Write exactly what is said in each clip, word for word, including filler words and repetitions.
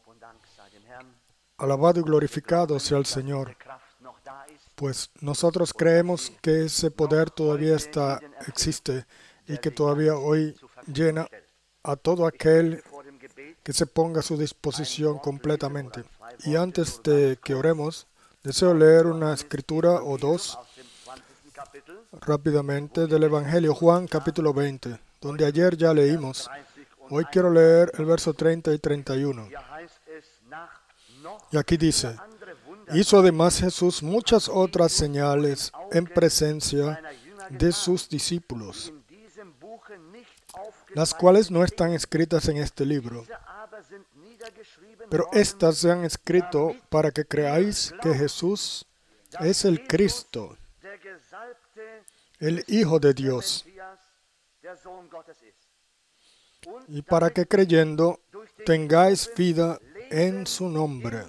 Alabado y glorificado sea el Señor, pues nosotros creemos que ese poder todavía está, existe y que todavía hoy llena a todo aquel que se ponga a su disposición completamente. Y antes de que oremos, deseo leer una escritura o dos rápidamente del Evangelio Juan capítulo veinte, donde ayer ya leímos. Hoy quiero leer el verso treinta y treinta y uno. Y aquí dice: hizo además Jesús muchas otras señales en presencia de sus discípulos, las cuales no están escritas en este libro. Pero estas se han escrito para que creáis que Jesús es el Cristo, el Hijo de Dios, y para que creyendo tengáis vida en su nombre.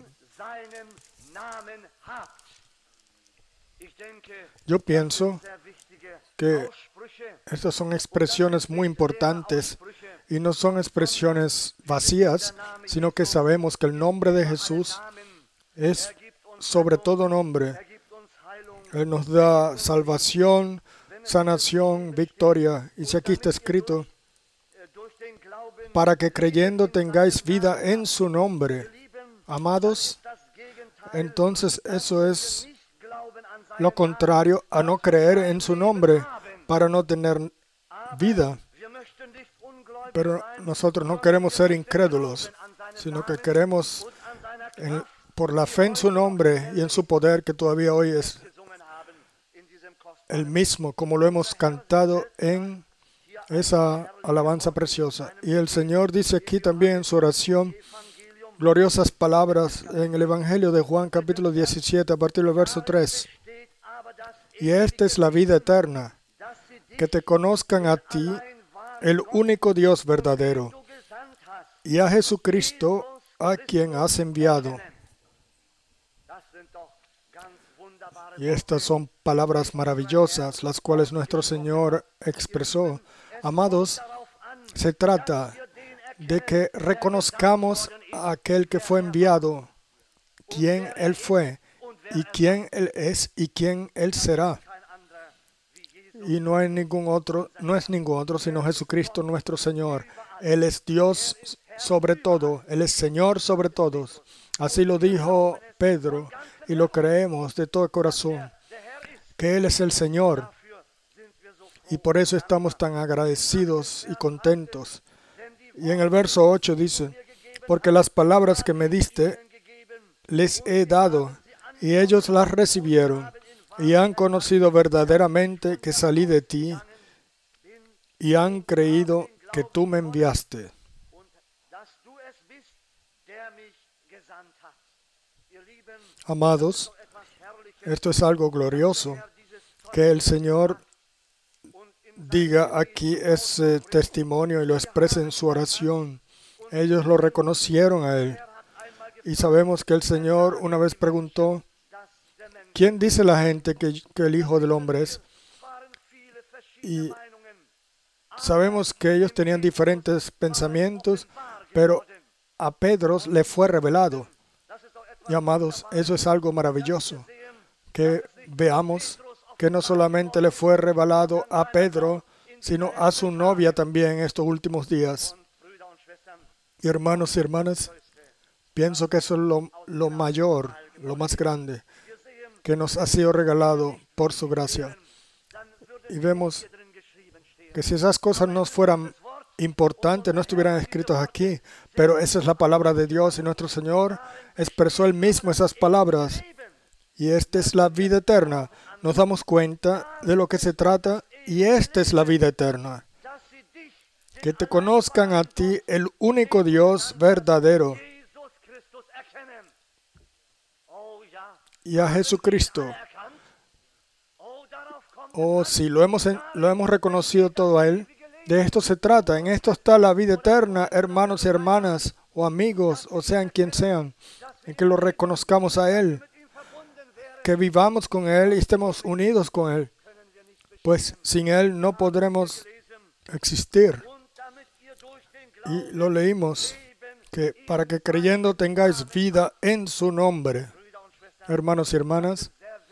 Yo pienso que estas son expresiones muy importantes y no son expresiones vacías, sino que sabemos que el nombre de Jesús es sobre todo nombre. Él nos da salvación, sanación, victoria. Y si aquí está escrito, para que creyendo tengáis vida en su nombre. Amados, entonces eso es lo contrario a no creer en su nombre para no tener vida. Pero nosotros no queremos ser incrédulos, sino que queremos, en, por la fe en su nombre y en su poder, que todavía hoy es el mismo, como lo hemos cantado en esa alabanza preciosa. Y el Señor dice aquí también en su oración gloriosas palabras en el Evangelio de Juan capítulo diecisiete a partir del verso tres. Y esta es la vida eterna, que te conozcan a ti, el único Dios verdadero, y a Jesucristo, a quien has enviado. Y estas son palabras maravillosas, las cuales nuestro Señor expresó. Amados, se trata de que reconozcamos a aquel que fue enviado, quién Él fue, y quién Él es, y quién Él será. Y no hay ningún otro, no es ningún otro, sino Jesucristo nuestro Señor. Él es Dios sobre todo, Él es Señor sobre todos. Así lo dijo Pedro, y lo creemos de todo corazón, que Él es el Señor. Y por eso estamos tan agradecidos y contentos. Y en el verso ocho dice: porque las palabras que me diste les he dado, y ellos las recibieron, y han conocido verdaderamente que salí de ti, y han creído que tú me enviaste. Amados, esto es algo glorioso, que el Señor diga aquí ese testimonio y lo exprese en su oración. Ellos lo reconocieron a Él. Y sabemos que el Señor una vez preguntó: ¿quién dice la gente que, que el Hijo del Hombre es? Y sabemos que ellos tenían diferentes pensamientos, pero a Pedro le fue revelado. Y amados, eso es algo maravilloso, que veamos que no solamente le fue revelado a Pedro, sino a su novia también en estos últimos días. Y hermanos y hermanas, pienso que eso es lo, lo mayor, lo más grande, que nos ha sido regalado por su gracia. Y vemos que si esas cosas no fueran importantes, no estuvieran escritas aquí, pero esa es la palabra de Dios, y nuestro Señor expresó Él mismo esas palabras. Y esta es la vida eterna. Nos damos cuenta de lo que se trata, y esta es la vida eterna. Que te conozcan a ti, el único Dios verdadero, y a Jesucristo. Oh, si lo hemos, lo hemos reconocido todo a Él, de esto se trata. En esto está la vida eterna, hermanos y hermanas, o amigos, o sean quien sean, en que lo reconozcamos a Él, que vivamos con Él y estemos unidos con Él, pues sin Él no podremos existir. Y lo leímos, que para que creyendo tengáis vida en su nombre. Hermanos y hermanas,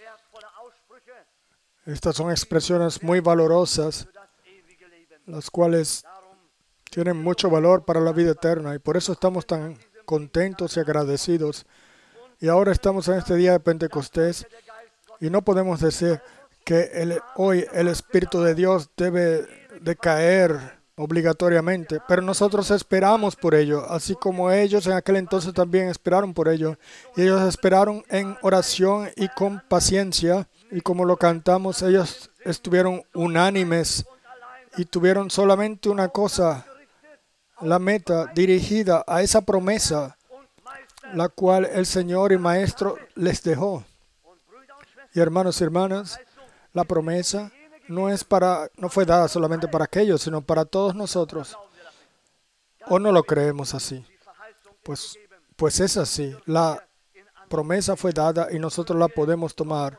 estas son expresiones muy valorosas, las cuales tienen mucho valor para la vida eterna, y por eso estamos tan contentos y agradecidos. Y ahora estamos en este día de Pentecostés, y no podemos decir que el, hoy el Espíritu de Dios debe de caer obligatoriamente, pero nosotros esperamos por ello, así como ellos en aquel entonces también esperaron por ello. Y ellos esperaron en oración y con paciencia, y como lo cantamos, ellos estuvieron unánimes y tuvieron solamente una cosa, la meta dirigida a esa promesa, la cual el Señor y Maestro les dejó. Y hermanos y hermanas, la promesa no es para, no fue dada solamente para aquellos, sino para todos nosotros. ¿O no lo creemos así? Pues, pues es así. La promesa fue dada y nosotros la podemos tomar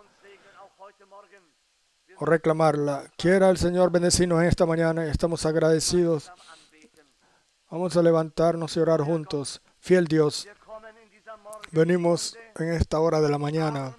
o reclamarla. Quiera el Señor bendecirnos en esta mañana. Estamos agradecidos. Vamos a levantarnos y orar juntos. Fiel Dios, venimos en esta hora de la mañana,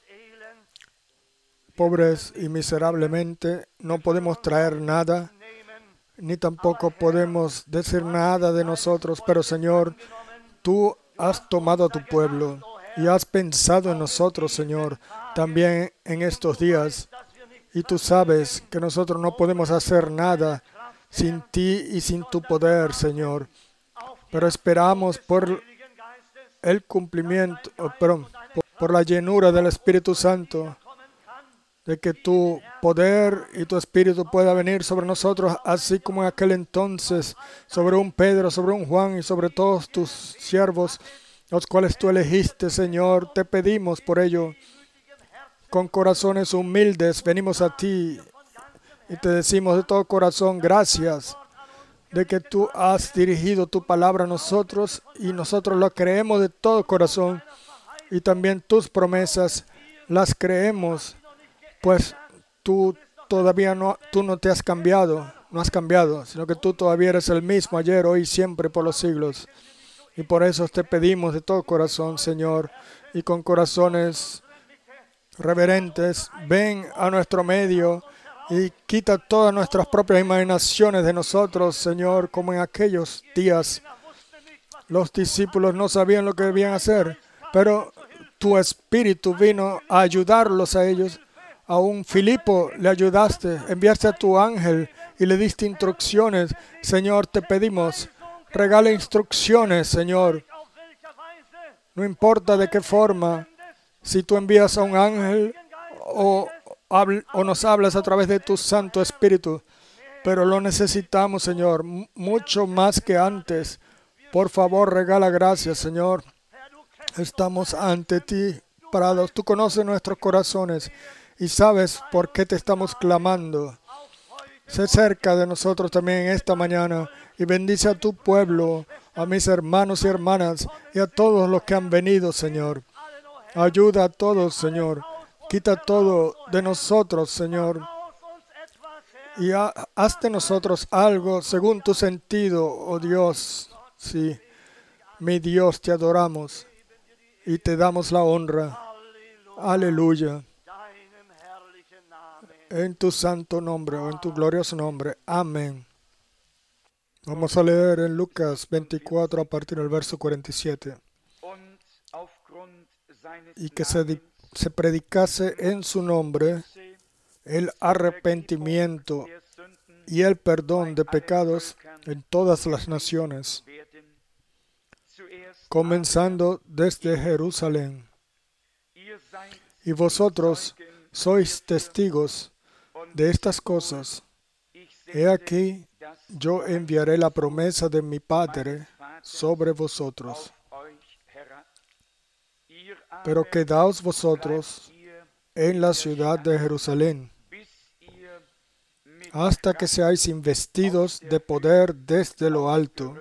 pobres y miserablemente, no podemos traer nada, ni tampoco podemos decir nada de nosotros, pero Señor, tú has tomado a tu pueblo y has pensado en nosotros, Señor, también en estos días. Y tú sabes que nosotros no podemos hacer nada sin ti y sin tu poder, Señor. Pero esperamos por el cumplimiento, oh, perdón, por, por la llenura del Espíritu Santo, de que tu poder y tu Espíritu pueda venir sobre nosotros, así como en aquel entonces, sobre un Pedro, sobre un Juan y sobre todos tus siervos, los cuales tú elegiste, Señor. Te pedimos por ello. Con corazones humildes venimos a ti y te decimos de todo corazón gracias de que tú has dirigido tu palabra a nosotros y nosotros lo creemos de todo corazón, y también tus promesas las creemos, pues tú todavía no, tú no te has cambiado, no has cambiado, sino que tú todavía eres el mismo ayer, hoy y siempre por los siglos. Y por eso te pedimos de todo corazón, Señor, y con corazones reverentes, ven a nuestro medio y quita todas nuestras propias imaginaciones de nosotros, Señor, como en aquellos días. Los discípulos no sabían lo que debían hacer, pero tu Espíritu vino a ayudarlos a ellos. A un Filipo le ayudaste, enviaste a tu ángel y le diste instrucciones. Señor, te pedimos, regala instrucciones, Señor. No importa de qué forma, si tú envías a un ángel o, o nos hablas a través de tu Santo Espíritu, pero lo necesitamos, Señor, mucho más que antes. Por favor, regala gracias, Señor. Estamos ante ti, parados. Tú conoces nuestros corazones y sabes por qué te estamos clamando. Sé cerca de nosotros también en esta mañana y bendice a tu pueblo, a mis hermanos y hermanas y a todos los que han venido, Señor. Ayuda a todos, Señor. Quita todo de nosotros, Señor. Y ha, haz de nosotros algo según tu sentido, oh Dios. Sí, mi Dios, te adoramos y te damos la honra. Aleluya. En tu santo nombre o en tu glorioso nombre. Amén. Vamos a leer en Lucas veinticuatro a partir del verso cuarenta y siete. Y que se, se predicase en su nombre el arrepentimiento y el perdón de pecados en todas las naciones, comenzando desde Jerusalén. Y vosotros sois testigos de estas cosas. He aquí, yo enviaré la promesa de mi Padre sobre vosotros. Pero quedaos vosotros en la ciudad de Jerusalén, hasta que seáis investidos de poder desde lo alto.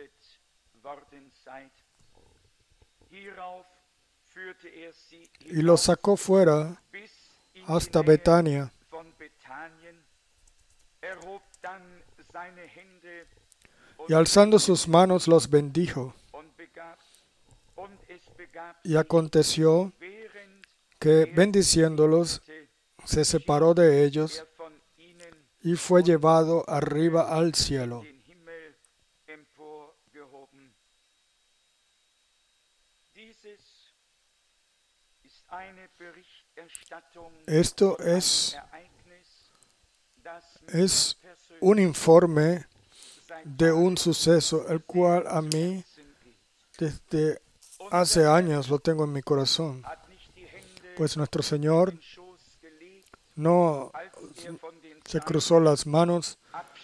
Y los sacó fuera hasta Betania. Y alzando sus manos los bendijo. Y aconteció que, bendiciéndolos, se separó de ellos y fue llevado arriba al cielo. Esto es, es un informe de un suceso, el cual a mí desde hace años lo tengo en mi corazón. Pues nuestro Señor no se cruzó las manos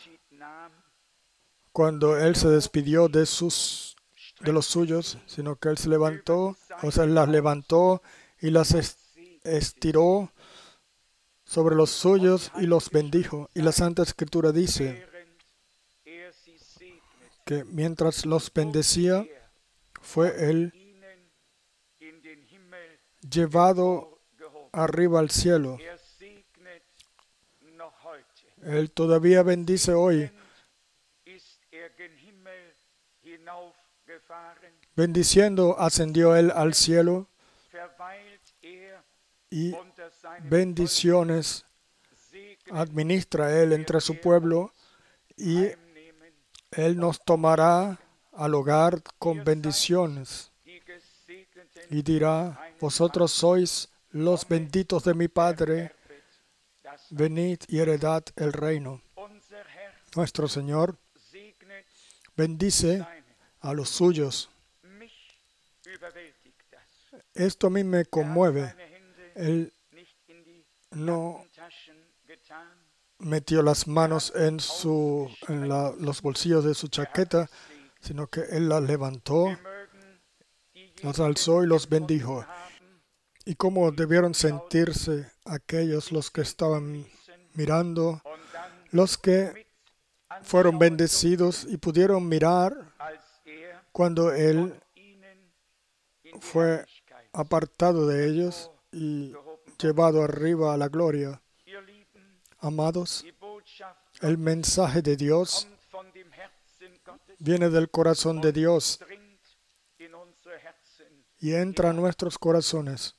cuando Él se despidió de, sus, de los suyos, sino que Él se levantó, o sea, Él las levantó y las estiró sobre los suyos y los bendijo. Y la Santa Escritura dice que mientras los bendecía, fue Él llevado arriba al cielo. Él todavía bendice hoy. Bendiciendo, ascendió Él al cielo y bendiciones administra Él entre su pueblo, y Él nos tomará al hogar con bendiciones y dirá: vosotros sois los benditos de mi Padre, venid y heredad el reino. Nuestro Señor bendice a los suyos. Esto a mí me conmueve. Él no metió las manos en, su, en la, los bolsillos de su chaqueta, sino que Él las levantó, las alzó y los bendijo. ¿Y cómo debieron sentirse aquellos los que estaban mirando, los que fueron bendecidos y pudieron mirar cuando Él fue apartado de ellos y llevado arriba a la gloria? Amados, el mensaje de Dios viene del corazón de Dios y entra a nuestros corazones.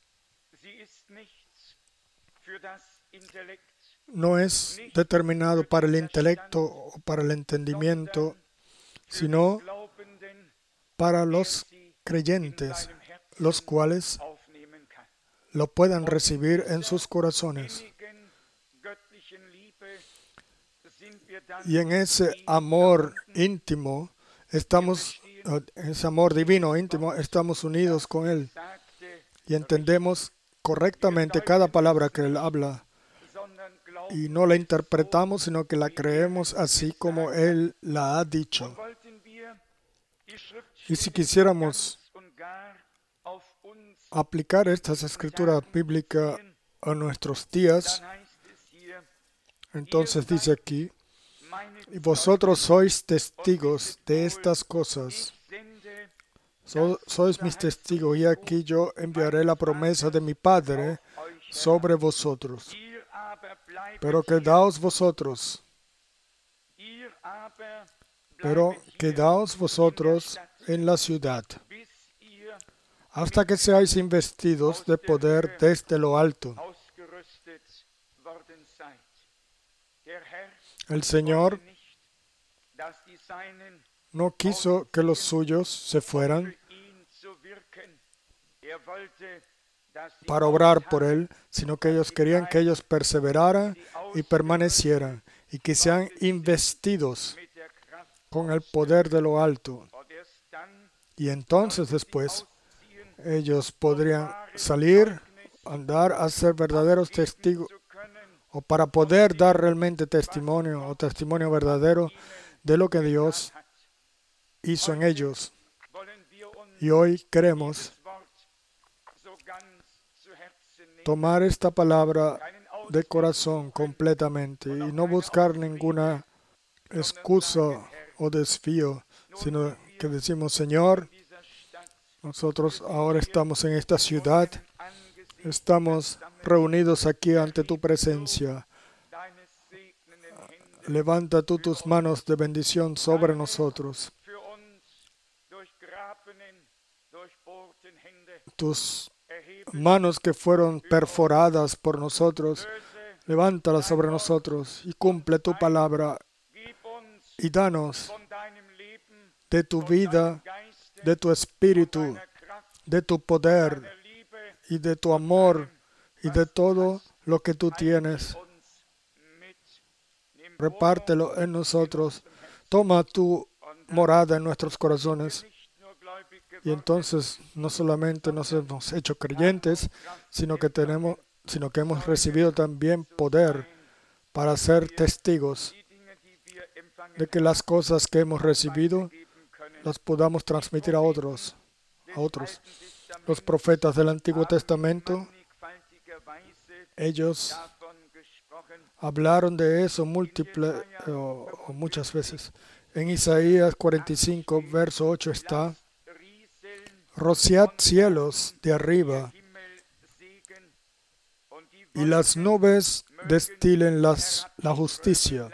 No es determinado para el intelecto o para el entendimiento, sino para los creyentes, los cuales lo puedan recibir en sus corazones. Y en ese amor íntimo, estamos, en ese amor divino íntimo, estamos unidos con Él y entendemos correctamente cada palabra que Él habla. Y no la interpretamos, sino que la creemos así como Él la ha dicho. Y si quisiéramos aplicar estas escrituras bíblicas a nuestros días, entonces dice aquí: y vosotros sois testigos de estas cosas. So, sois mis testigos, y aquí yo enviaré la promesa de mi Padre sobre vosotros. Pero quedaos vosotros, pero quedaos vosotros en la ciudad, hasta que seáis investidos de poder desde lo alto. El Señor no quiso que los suyos se fueran para obrar por Él, sino que ellos querían que ellos perseveraran y permanecieran y que sean investidos con el poder de lo alto. Y entonces después ellos podrían salir, andar a ser verdaderos testigos, o para poder dar realmente testimonio o testimonio verdadero de lo que Dios hizo en ellos. Y hoy queremos tomar esta palabra de corazón completamente y no buscar ninguna excusa o desvío, sino que decimos: Señor, nosotros ahora estamos en esta ciudad, estamos reunidos aquí ante tu presencia. Levanta tú tus manos de bendición sobre nosotros. tus manos que fueron perforadas por nosotros, levántalas sobre nosotros y cumple tu palabra y danos de tu vida, de tu espíritu, de tu poder y de tu amor y de todo lo que tú tienes. Repártelo en nosotros. Toma tu morada en nuestros corazones. Y entonces no solamente nos hemos hecho creyentes, sino que tenemos, sino que hemos recibido también poder para ser testigos de que las cosas que hemos recibido las podamos transmitir a otros, a otros. Los profetas del Antiguo Testamento, ellos hablaron de eso múltiples o, o muchas veces. En Isaías cuarenta y cinco, verso ocho está: rociad cielos de arriba y las nubes destilen las, la justicia.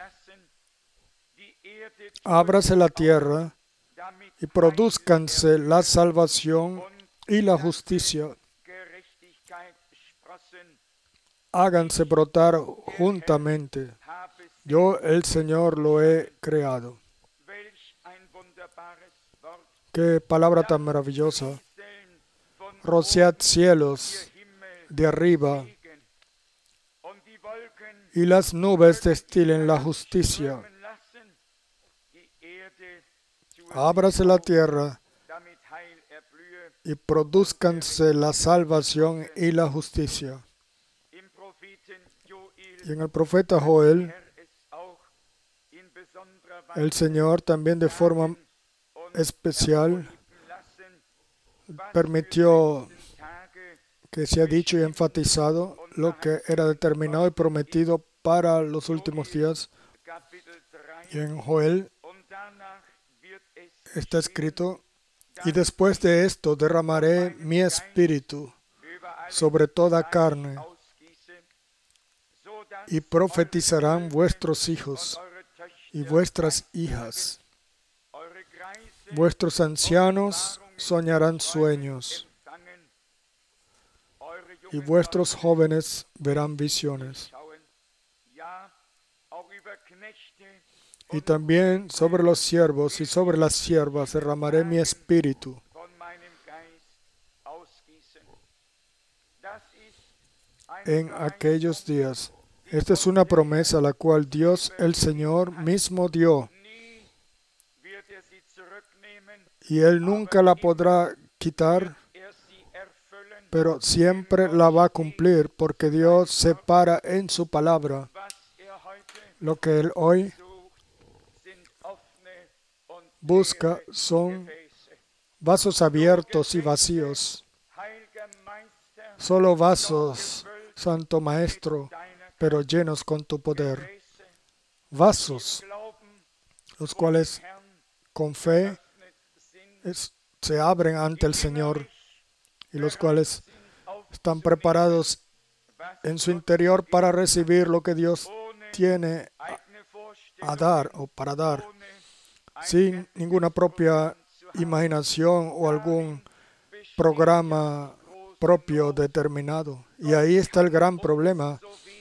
Ábrase la tierra y produzcanse la salvación y la justicia. Háganse brotar juntamente. Yo, el Señor, lo he creado. Qué palabra tan maravillosa. Rociad cielos de arriba y las nubes destilen la justicia. Ábrase la tierra y produzcanse la salvación y la justicia. Y en el profeta Joel, el Señor también de forma especial permitió que se ha dicho y enfatizado lo que era determinado y prometido para los últimos días. Y en Joel está escrito: y después de esto derramaré mi espíritu sobre toda carne, y profetizarán vuestros hijos y vuestras hijas. Vuestros ancianos soñarán sueños, y vuestros jóvenes verán visiones. Y también sobre los siervos y sobre las siervas derramaré mi espíritu. En aquellos días. Esta es una promesa la cual Dios, el Señor, mismo dio. Y Él nunca la podrá quitar, pero siempre la va a cumplir, porque Dios separa en su palabra. Lo que Él hoy busca son vasos abiertos y vacíos. Solo vasos, Santo Maestro, pero llenos con tu poder. Vasos, los cuales con fe es, se abren ante el Señor y los cuales están preparados en su interior para recibir lo que Dios tiene a, a dar o para dar, sin ninguna propia imaginación o algún programa propio determinado. Y ahí está el gran problema.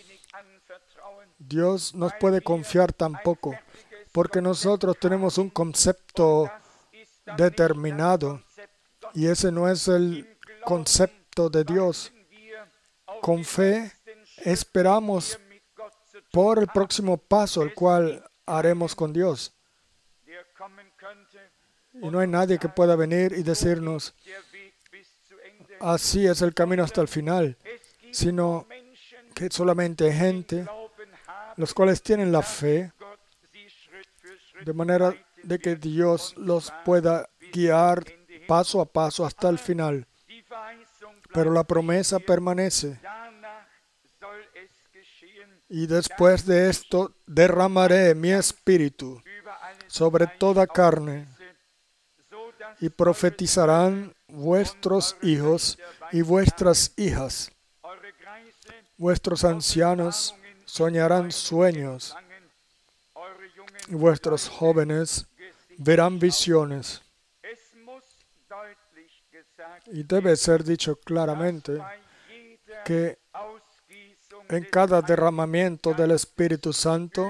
Dios nos puede confiar tan poco, porque nosotros tenemos un concepto determinado, y ese no es el concepto de Dios. Con fe esperamos por el próximo paso, el cual haremos con Dios. Y no hay nadie que pueda venir y decirnos, así es el camino hasta el final, sino que solamente hay gente, los cuales tienen la fe, de manera de que Dios los pueda guiar paso a paso hasta el final. Pero la promesa permanece. Y después de esto derramaré mi espíritu sobre toda carne, y profetizarán vuestros hijos y vuestras hijas. Vuestros ancianos soñarán sueños, y vuestros jóvenes verán visiones. Y debe ser dicho claramente que en cada derramamiento del Espíritu Santo,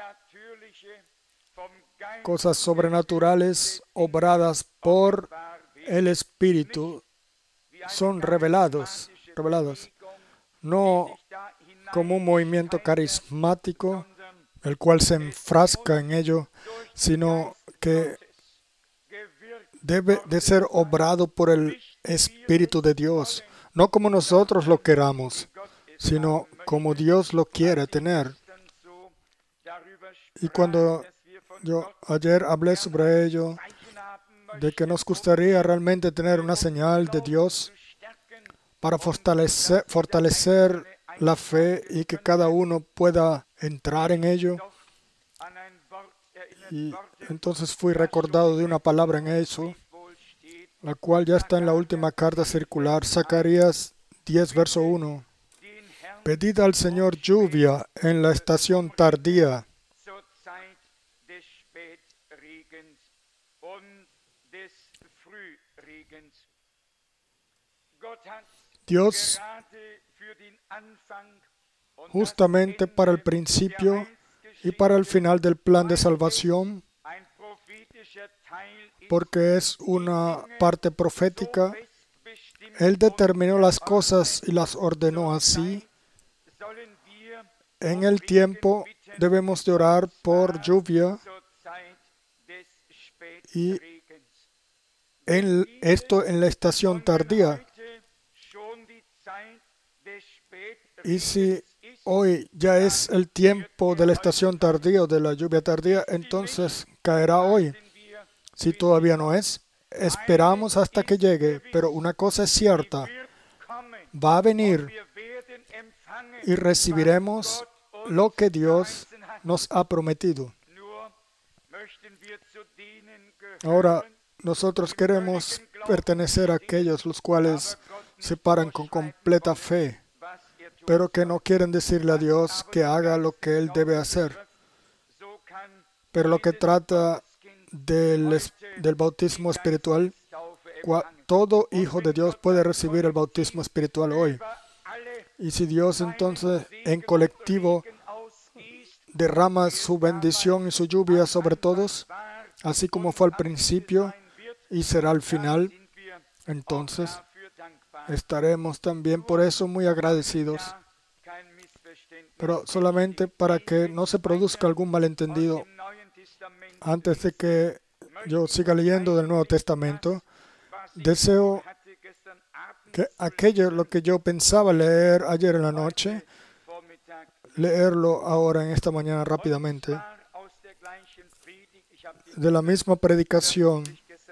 cosas sobrenaturales obradas por el Espíritu son revelados, revelados, no como un movimiento carismático, el cual se enfrasca en ello, sino que debe de ser obrado por el Espíritu de Dios, no como nosotros lo queramos, sino como Dios lo quiere tener. Y cuando yo ayer hablé sobre ello, de que nos gustaría realmente tener una señal de Dios para fortalecer, fortalecer la fe y que cada uno pueda entrar en ello. Y entonces fui recordado de una palabra en eso, la cual ya está en la última carta circular, Zacarías diez, verso uno. Pedid al Señor lluvia en la estación tardía. Dios, justamente para el principio y para el final del plan de salvación, porque es una parte profética, Él determinó las cosas y las ordenó así. En el tiempo debemos de orar por lluvia y en esto en la estación tardía. Y si hoy ya es el tiempo de la estación tardía o de la lluvia tardía, entonces caerá hoy. Si todavía no es, esperamos hasta que llegue, pero una cosa es cierta, va a venir y recibiremos lo que Dios nos ha prometido. Ahora, nosotros queremos pertenecer a aquellos los cuales se paran con completa fe, pero que no quieren decirle a Dios que haga lo que Él debe hacer. Pero lo que trata del, del bautismo espiritual, todo hijo de Dios puede recibir el bautismo espiritual hoy. Y si Dios entonces en colectivo derrama su bendición y su lluvia sobre todos, así como fue al principio y será al final, entonces estaremos también por eso muy agradecidos. Pero solamente para que no se produzca algún malentendido, antes de que yo siga leyendo del Nuevo Testamento, deseo que aquello lo que yo pensaba leer ayer en la noche, leerlo ahora en esta mañana rápidamente. De la misma predicación,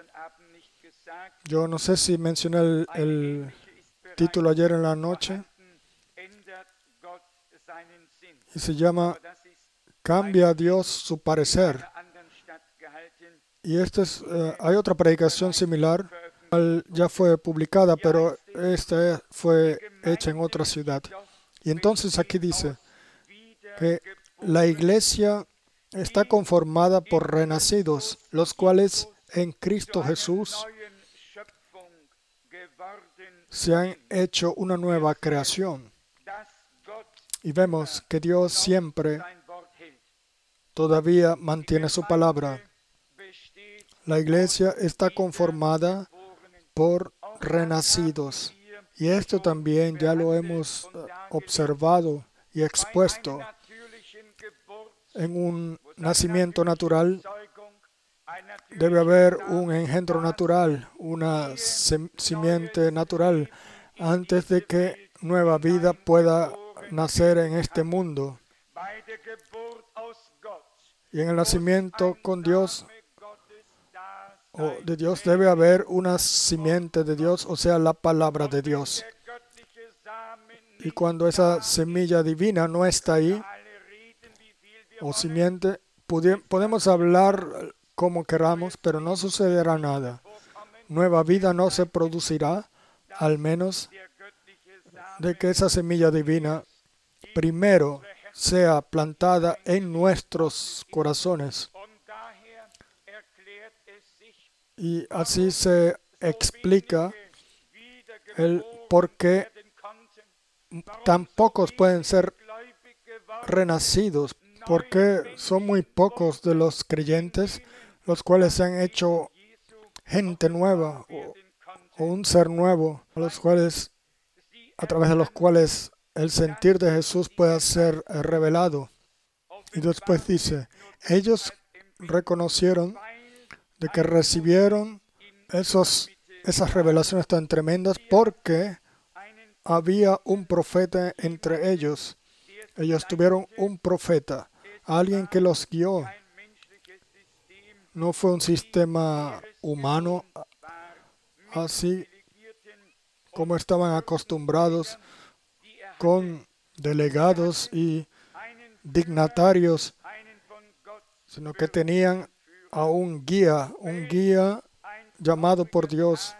yo no sé si mencioné el, el título ayer en la noche, y se llama Cambia Dios su parecer. Y este es, uh, hay otra predicación similar, ya fue publicada, pero esta fue hecha en otra ciudad. Y entonces aquí dice que la iglesia está conformada por renacidos, los cuales en Cristo Jesús se han hecho una nueva creación. Y vemos que Dios siempre todavía mantiene su palabra. La iglesia está conformada por renacidos. Y esto también ya lo hemos observado y expuesto. En un nacimiento natural debe haber un engendro natural, una simiente natural, antes de que nueva vida pueda nacer en este mundo. Y en el nacimiento con Dios, o de Dios, debe haber una simiente de Dios, o sea, la palabra de Dios. Y cuando esa semilla divina no está ahí, o simiente, podemos hablar como queramos, pero no sucederá nada. Nueva vida no se producirá, al menos de que esa semilla divina primero sea plantada en nuestros corazones. Y así se explica el por qué tan pocos pueden ser renacidos, porque son muy pocos de los creyentes los cuales se han hecho gente nueva o, o un ser nuevo, a los cuales, a través de los cuales el sentir de Jesús pueda ser eh, revelado. Y después dice, ellos reconocieron de que recibieron esos, esas revelaciones tan tremendas porque había un profeta entre ellos. Ellos tuvieron un profeta, alguien que los guió. No fue un sistema humano así como estaban acostumbrados con delegados y dignatarios, sino que tenían a un guía, un guía llamado por Dios.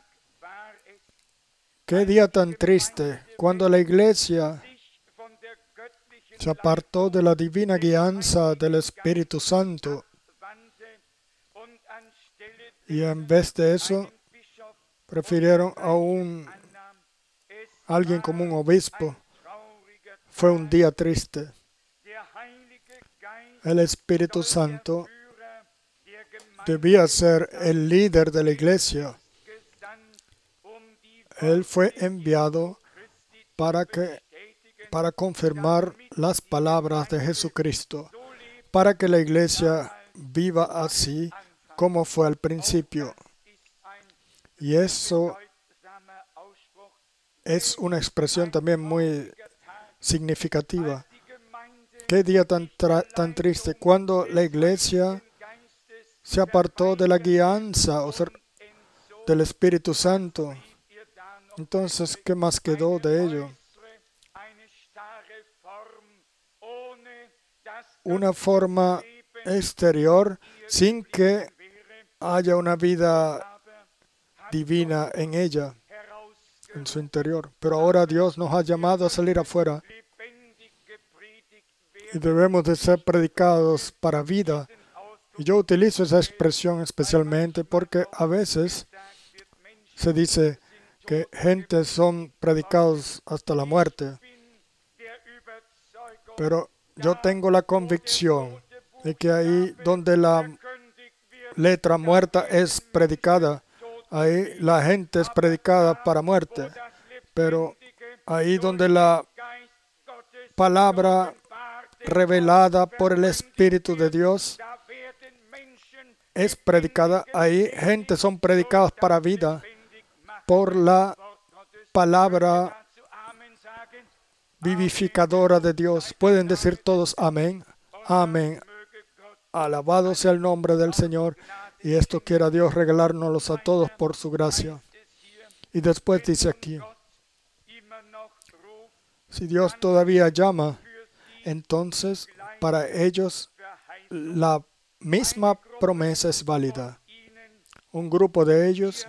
Qué día tan triste cuando la iglesia se apartó de la divina guianza del Espíritu Santo y en vez de eso prefirieron a un alguien como un obispo. Fue un día triste. El Espíritu Santo debía ser el líder de la iglesia. Él fue enviado para que para confirmar las palabras de Jesucristo, para que la iglesia viva así como fue al principio. Y eso es una expresión también muy significativa. Qué día tan, tra- tan triste cuando la iglesia se apartó de la guianza o sea, del Espíritu Santo. Entonces, ¿qué más quedó de ello? Una forma exterior sin que haya una vida divina en ella, en su interior. Pero ahora Dios nos ha llamado a salir afuera y debemos de ser predicados para vida. Y yo utilizo esa expresión especialmente porque a veces se dice que gente son predicados hasta la muerte. Pero yo tengo la convicción de que ahí donde la letra muerta es predicada, ahí la gente es predicada para muerte. Pero ahí donde la palabra revelada por el Espíritu de Dios es predicada, ahí gente son predicadas para vida por la palabra vivificadora de Dios. Pueden decir todos amén, amén. Alabado sea el nombre del Señor. Y esto quiera Dios regalárnoslos a todos por su gracia. Y después dice aquí, si Dios todavía llama, entonces para ellos la misma promesa es válida. Un grupo de ellos,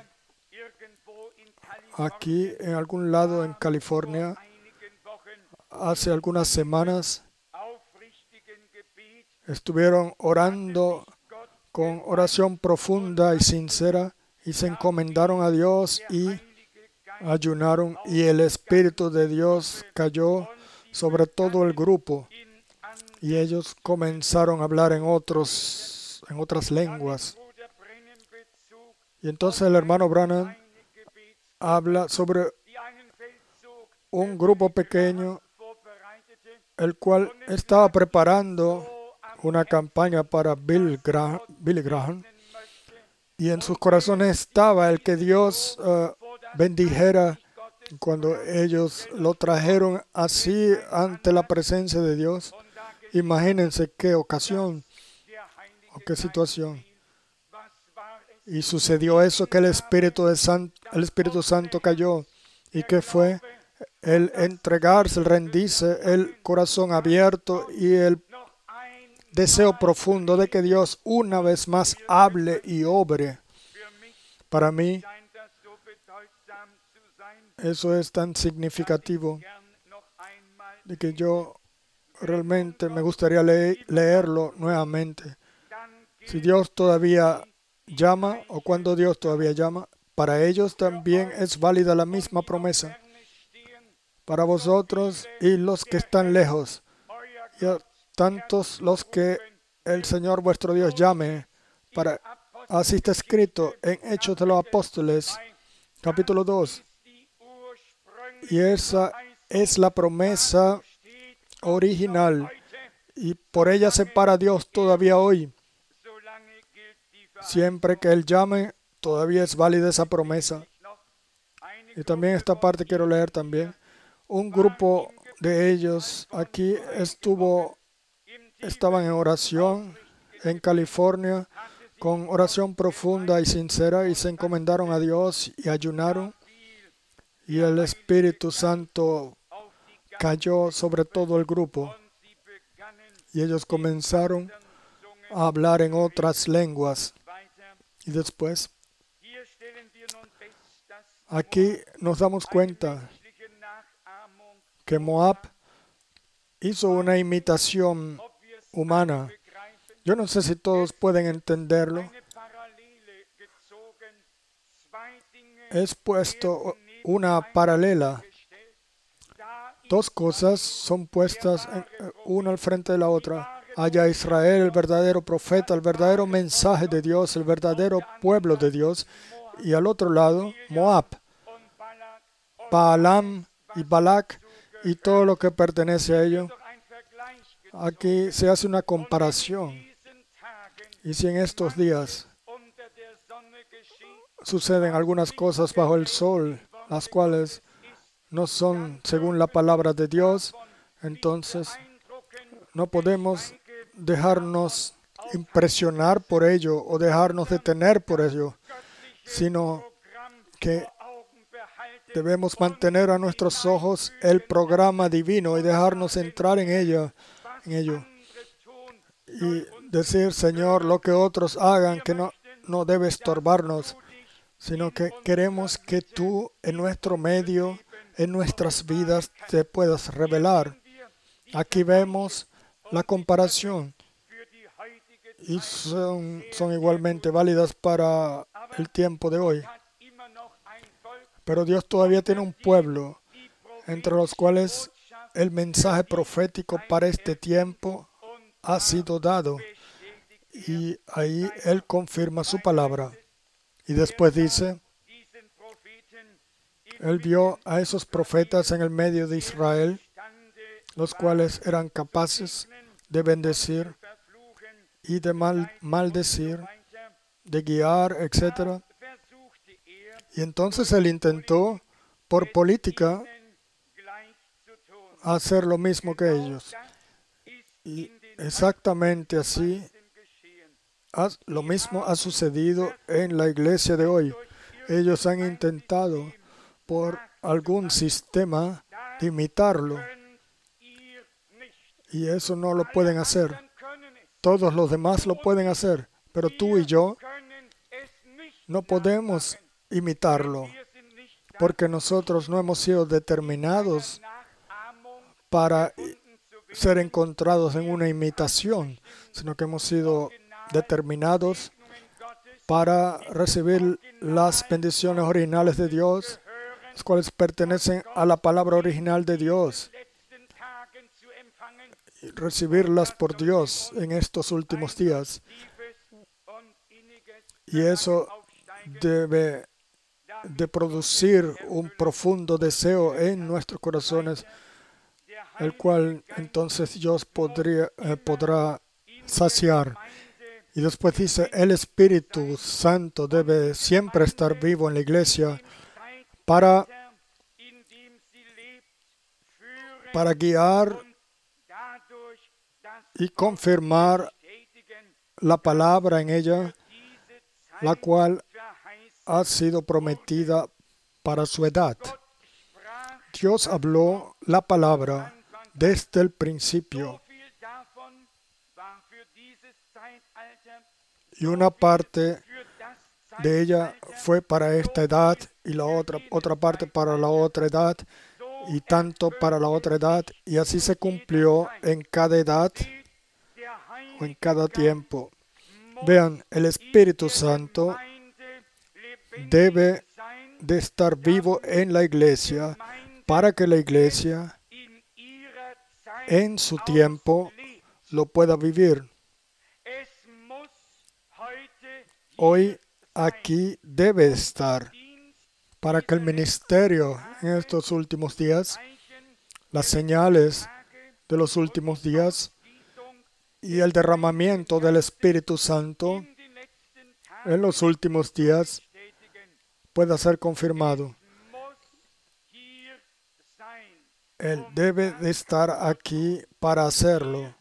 aquí en algún lado en California, hace algunas semanas, estuvieron orando con oración profunda y sincera y se encomendaron a Dios y ayunaron y el Espíritu de Dios cayó sobre todo el grupo y ellos comenzaron a hablar en otros, en otras lenguas. Y entonces el hermano Branham habla sobre un grupo pequeño el cual estaba preparando una campaña para Bill Graham, Billy Graham, y en sus corazones estaba el que Dios uh, bendijera cuando ellos lo trajeron así ante la presencia de Dios. Imagínense qué ocasión o qué situación. Y sucedió eso, que el Espíritu, de San, el Espíritu Santo cayó. ¿Y qué fue? El entregarse, el rendirse, el corazón abierto y el deseo profundo de que Dios una vez más hable y obre. Para mí, eso es tan significativo de que yo realmente me gustaría le- leerlo nuevamente. Si Dios todavía llama o cuando Dios todavía llama, para ellos también es válida la misma promesa. Para vosotros y los que están lejos, y a tantos los que el Señor vuestro Dios llame, para, así está escrito en Hechos de los Apóstoles, capítulo dos. Y esa es la promesa original, y por ella se para Dios todavía hoy. Siempre que Él llame, todavía es válida esa promesa. Y también esta parte quiero leer también. Un grupo de ellos aquí estuvo, estaban en oración en California, con oración profunda y sincera, y se encomendaron a Dios y ayunaron. Y el Espíritu Santo cayó sobre todo el grupo. Y ellos comenzaron a hablar en otras lenguas. Y después, aquí nos damos cuenta que Moab hizo una imitación humana. Yo no sé si todos pueden entenderlo. Es puesto una paralela. Dos cosas son puestas en, una al frente de la otra. Allá Israel, el verdadero profeta, el verdadero mensaje de Dios, el verdadero pueblo de Dios. Y al otro lado, Moab, Balaam y Balac y todo lo que pertenece a ello. Aquí se hace una comparación. Y si en estos días suceden algunas cosas bajo el sol, las cuales no son según la palabra de Dios, entonces no podemos dejarnos impresionar por ello o dejarnos detener por ello, sino que debemos mantener a nuestros ojos el programa divino y dejarnos entrar en ello, en ello. Y decir, Señor, lo que otros hagan, que no, no debe estorbarnos, sino que queremos que tú en nuestro medio, en nuestras vidas, te puedas revelar. Aquí vemos la comparación y son, son igualmente válidas para el tiempo de hoy. Pero Dios todavía tiene un pueblo entre los cuales el mensaje profético para este tiempo ha sido dado. Y ahí Él confirma su palabra. Y después dice, Él vio a esos profetas en el medio de Israel, los cuales eran capaces de bendecir y de mal, maldecir, de guiar, etcétera. Y entonces Él intentó, por política, hacer lo mismo que ellos. Y exactamente así, lo mismo ha sucedido en la iglesia de hoy. Ellos han intentado, por algún sistema, de imitarlo. Y eso no lo pueden hacer. Todos los demás lo pueden hacer, pero tú y yo no podemos imitarlo, porque nosotros no hemos sido determinados para ser encontrados en una imitación, sino que hemos sido determinados para recibir las bendiciones originales de Dios, las cuales pertenecen a la palabra original de Dios, y recibirlas por Dios en estos últimos días. Y eso debe de producir un profundo deseo en nuestros corazones, el cual entonces Dios podría, eh, podrá saciar. Y después dice, el Espíritu Santo debe siempre estar vivo en la iglesia para, para guiar y confirmar la palabra en ella, la cual ha sido prometida para su edad. Dios habló la palabra desde el principio. Y una parte de ella fue para esta edad y la otra, otra parte para la otra edad y tanto para la otra edad. Y así se cumplió en cada edad o en cada tiempo. Vean, el Espíritu Santo debe de estar vivo en la iglesia para que la iglesia en su tiempo lo pueda vivir. Hoy aquí debe estar para que el ministerio en estos últimos días, las señales de los últimos días y el derramamiento del Espíritu Santo en los últimos días pueda ser confirmado. Él debe de estar aquí para hacerlo.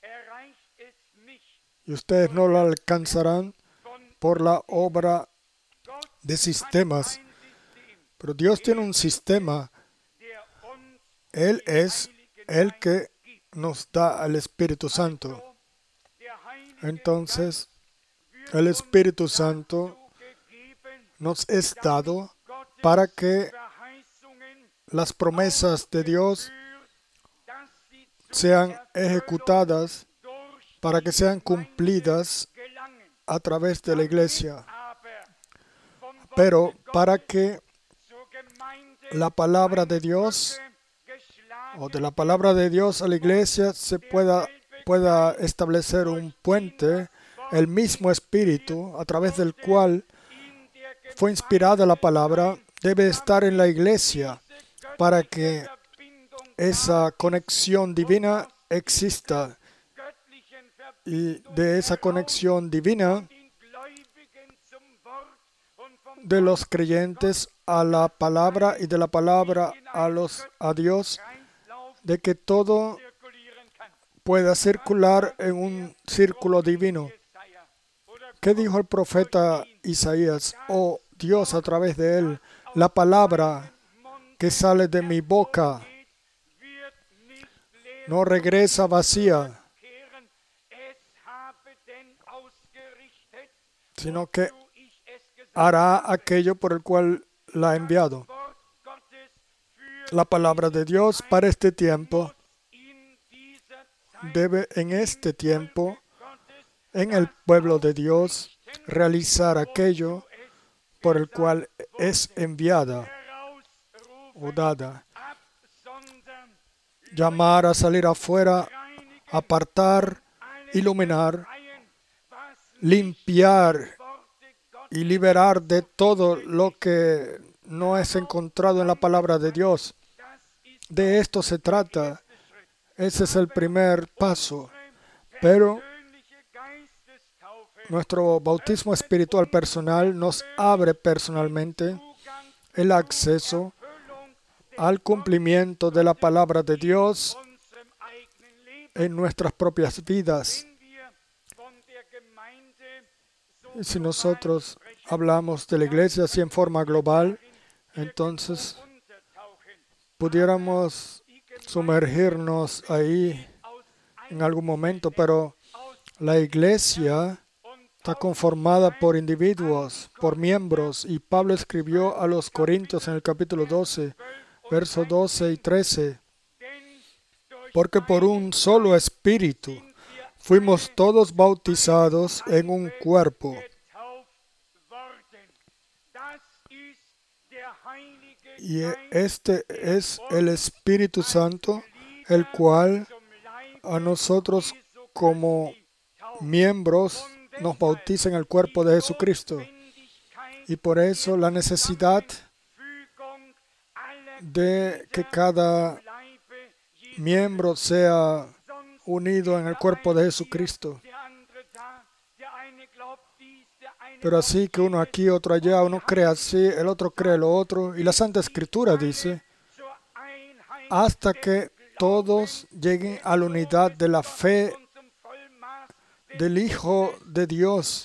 Y ustedes no lo alcanzarán por la obra de sistemas. Pero Dios tiene un sistema. Él es el que nos da al Espíritu Santo. Entonces, el Espíritu Santo nos es dado para que las promesas de Dios sean ejecutadas, para que sean cumplidas a través de la iglesia. Pero para que la palabra de Dios, o de la palabra de Dios a la iglesia, se pueda, pueda establecer un puente, el mismo Espíritu, a través del cual fue inspirada la palabra, debe estar en la iglesia para que esa conexión divina exista. Y de esa conexión divina de los creyentes a la palabra y de la palabra a los a Dios, de que todo pueda circular en un círculo divino. ¿Qué dijo el profeta Isaías? Oh Dios, a través de él, la palabra que sale de mi boca no regresa vacía, sino que hará aquello por el cual la ha enviado. La palabra de Dios para este tiempo debe en este tiempo, en el pueblo de Dios, realizar aquello por el cual es enviada o dada. Llamar a salir afuera, apartar, iluminar, limpiar y liberar de todo lo que no es encontrado en la palabra de Dios. De esto se trata. Ese es el primer paso. Pero nuestro bautismo espiritual personal nos abre personalmente el acceso al cumplimiento de la palabra de Dios en nuestras propias vidas. Y si nosotros hablamos de la iglesia así en forma global, entonces pudiéramos sumergirnos ahí en algún momento, pero la iglesia está conformada por individuos, por miembros, y Pablo escribió a los Corintios en el capítulo doce, versos doce y trece, porque por un solo espíritu fuimos todos bautizados en un cuerpo. Y este es el Espíritu Santo, el cual a nosotros como miembros nos bautiza en el cuerpo de Jesucristo. Y por eso la necesidad de que cada miembro sea unido en el cuerpo de Jesucristo. Pero así que uno aquí, otro allá, uno cree así, el otro cree lo otro. Y la Santa Escritura dice, hasta que todos lleguen a la unidad de la fe del Hijo de Dios,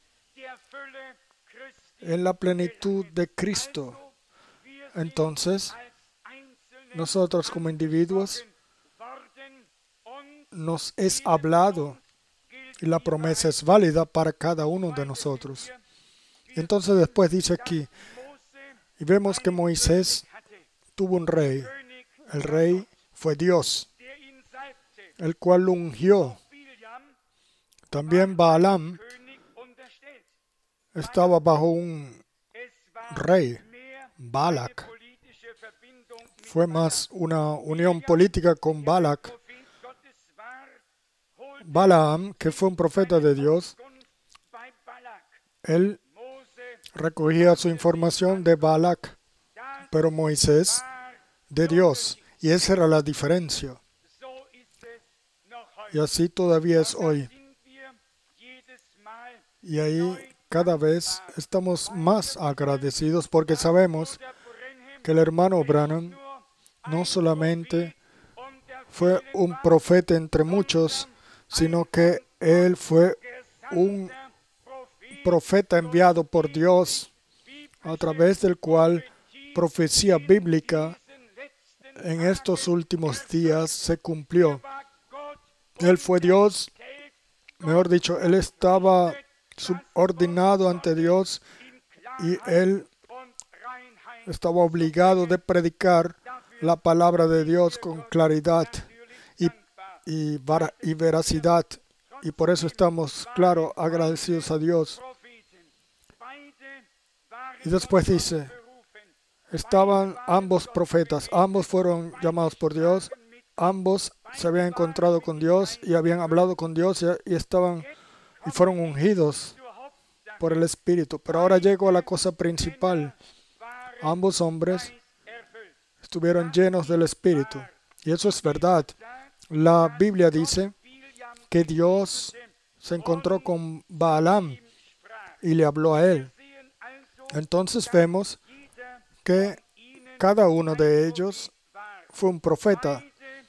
en la plenitud de Cristo. Entonces, nosotros como individuos, nos es hablado y la promesa es válida para cada uno de nosotros. Entonces después dice aquí, y vemos que Moisés tuvo un rey. El rey fue Dios, el cual lo ungió. También Balaam estaba bajo un rey. Balak. Fue más una unión política con Balak. Balaam, que fue un profeta de Dios, él recogía su información de Balak, pero Moisés de Dios. Y esa era la diferencia. Y así todavía es hoy. Y ahí cada vez estamos más agradecidos porque sabemos que el hermano Branham no solamente fue un profeta entre muchos, sino que él fue un profeta enviado por Dios, a través del cual profecía bíblica en estos últimos días se cumplió. Él fue Dios, mejor dicho, él estaba subordinado ante Dios y él estaba obligado de predicar la palabra de Dios con claridad y, y, y veracidad. Y por eso estamos, claro, agradecidos a Dios. Y después dice, estaban ambos profetas, ambos fueron llamados por Dios, ambos se habían encontrado con Dios y habían hablado con Dios y, y estaban y fueron ungidos por el Espíritu. Pero ahora llegó a la cosa principal. Ambos hombres estuvieron llenos del Espíritu. Y eso es verdad. La Biblia dice que Dios se encontró con Balaam y le habló a él. Entonces vemos que cada uno de ellos fue un profeta.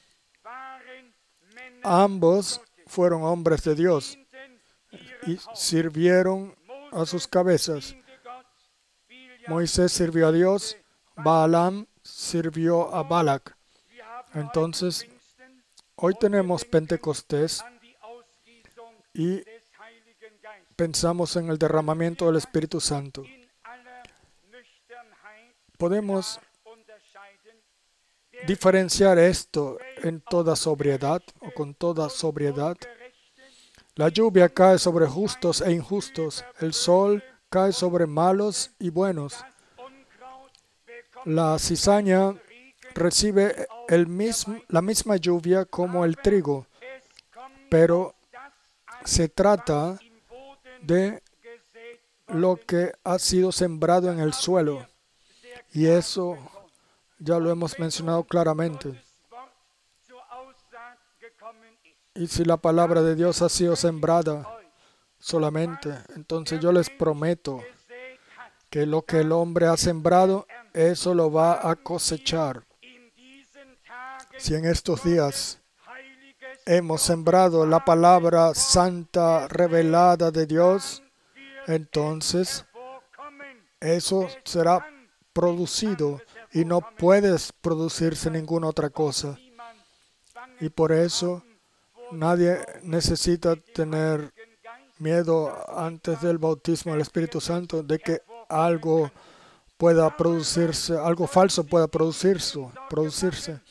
Ambos fueron hombres de Dios y sirvieron a sus cabezas. Moisés sirvió a Dios, Balaam sirvió a Balak. Entonces, hoy tenemos Pentecostés y pensamos en el derramamiento del Espíritu Santo. Podemos diferenciar esto en toda sobriedad o con toda sobriedad. La lluvia cae sobre justos e injustos. El sol cae sobre malos y buenos. La cizaña recibe el mismo, la misma lluvia como el trigo, pero se trata de lo que ha sido sembrado en el suelo. Y eso ya lo hemos mencionado claramente. Y si la palabra de Dios ha sido sembrada solamente, entonces yo les prometo que lo que el hombre ha sembrado, eso lo va a cosechar. Si en estos días hemos sembrado la palabra santa revelada de Dios, entonces eso será producido y no puede producirse ninguna otra cosa. Y por eso nadie necesita tener miedo antes del bautismo del Espíritu Santo de que algo pueda producirse, algo falso pueda producirse, producirse.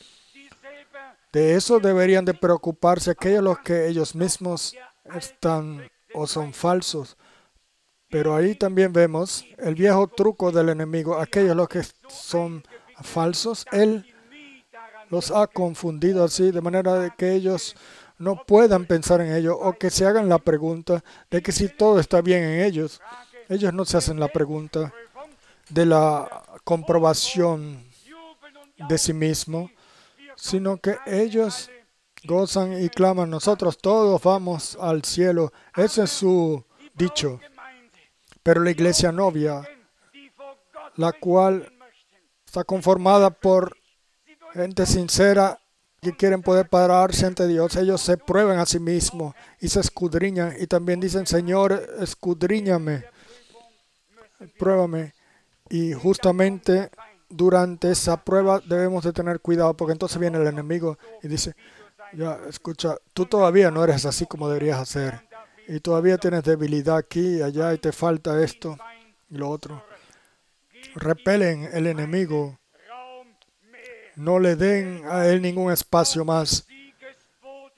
De eso deberían de preocuparse aquellos los que ellos mismos están o son falsos. Pero ahí también vemos el viejo truco del enemigo. Aquellos los que son falsos, él los ha confundido así, de manera de que ellos no puedan pensar en ello o que se hagan la pregunta de que si todo está bien en ellos. Ellos no se hacen la pregunta de la comprobación de sí mismo, sino que ellos gozan y claman, nosotros todos vamos al cielo. Ese es su dicho. Pero la iglesia novia, la cual está conformada por gente sincera que quieren poder pararse ante Dios, ellos se prueban a sí mismos y se escudriñan y también dicen, Señor, escudriñame, pruébame. Y justamente durante esa prueba debemos de tener cuidado, porque entonces viene el enemigo y dice, ya, escucha, tú todavía no eres así como deberías hacer. Y todavía tienes debilidad aquí y allá y te falta esto y lo otro. Repelen el enemigo. No le den a él ningún espacio más.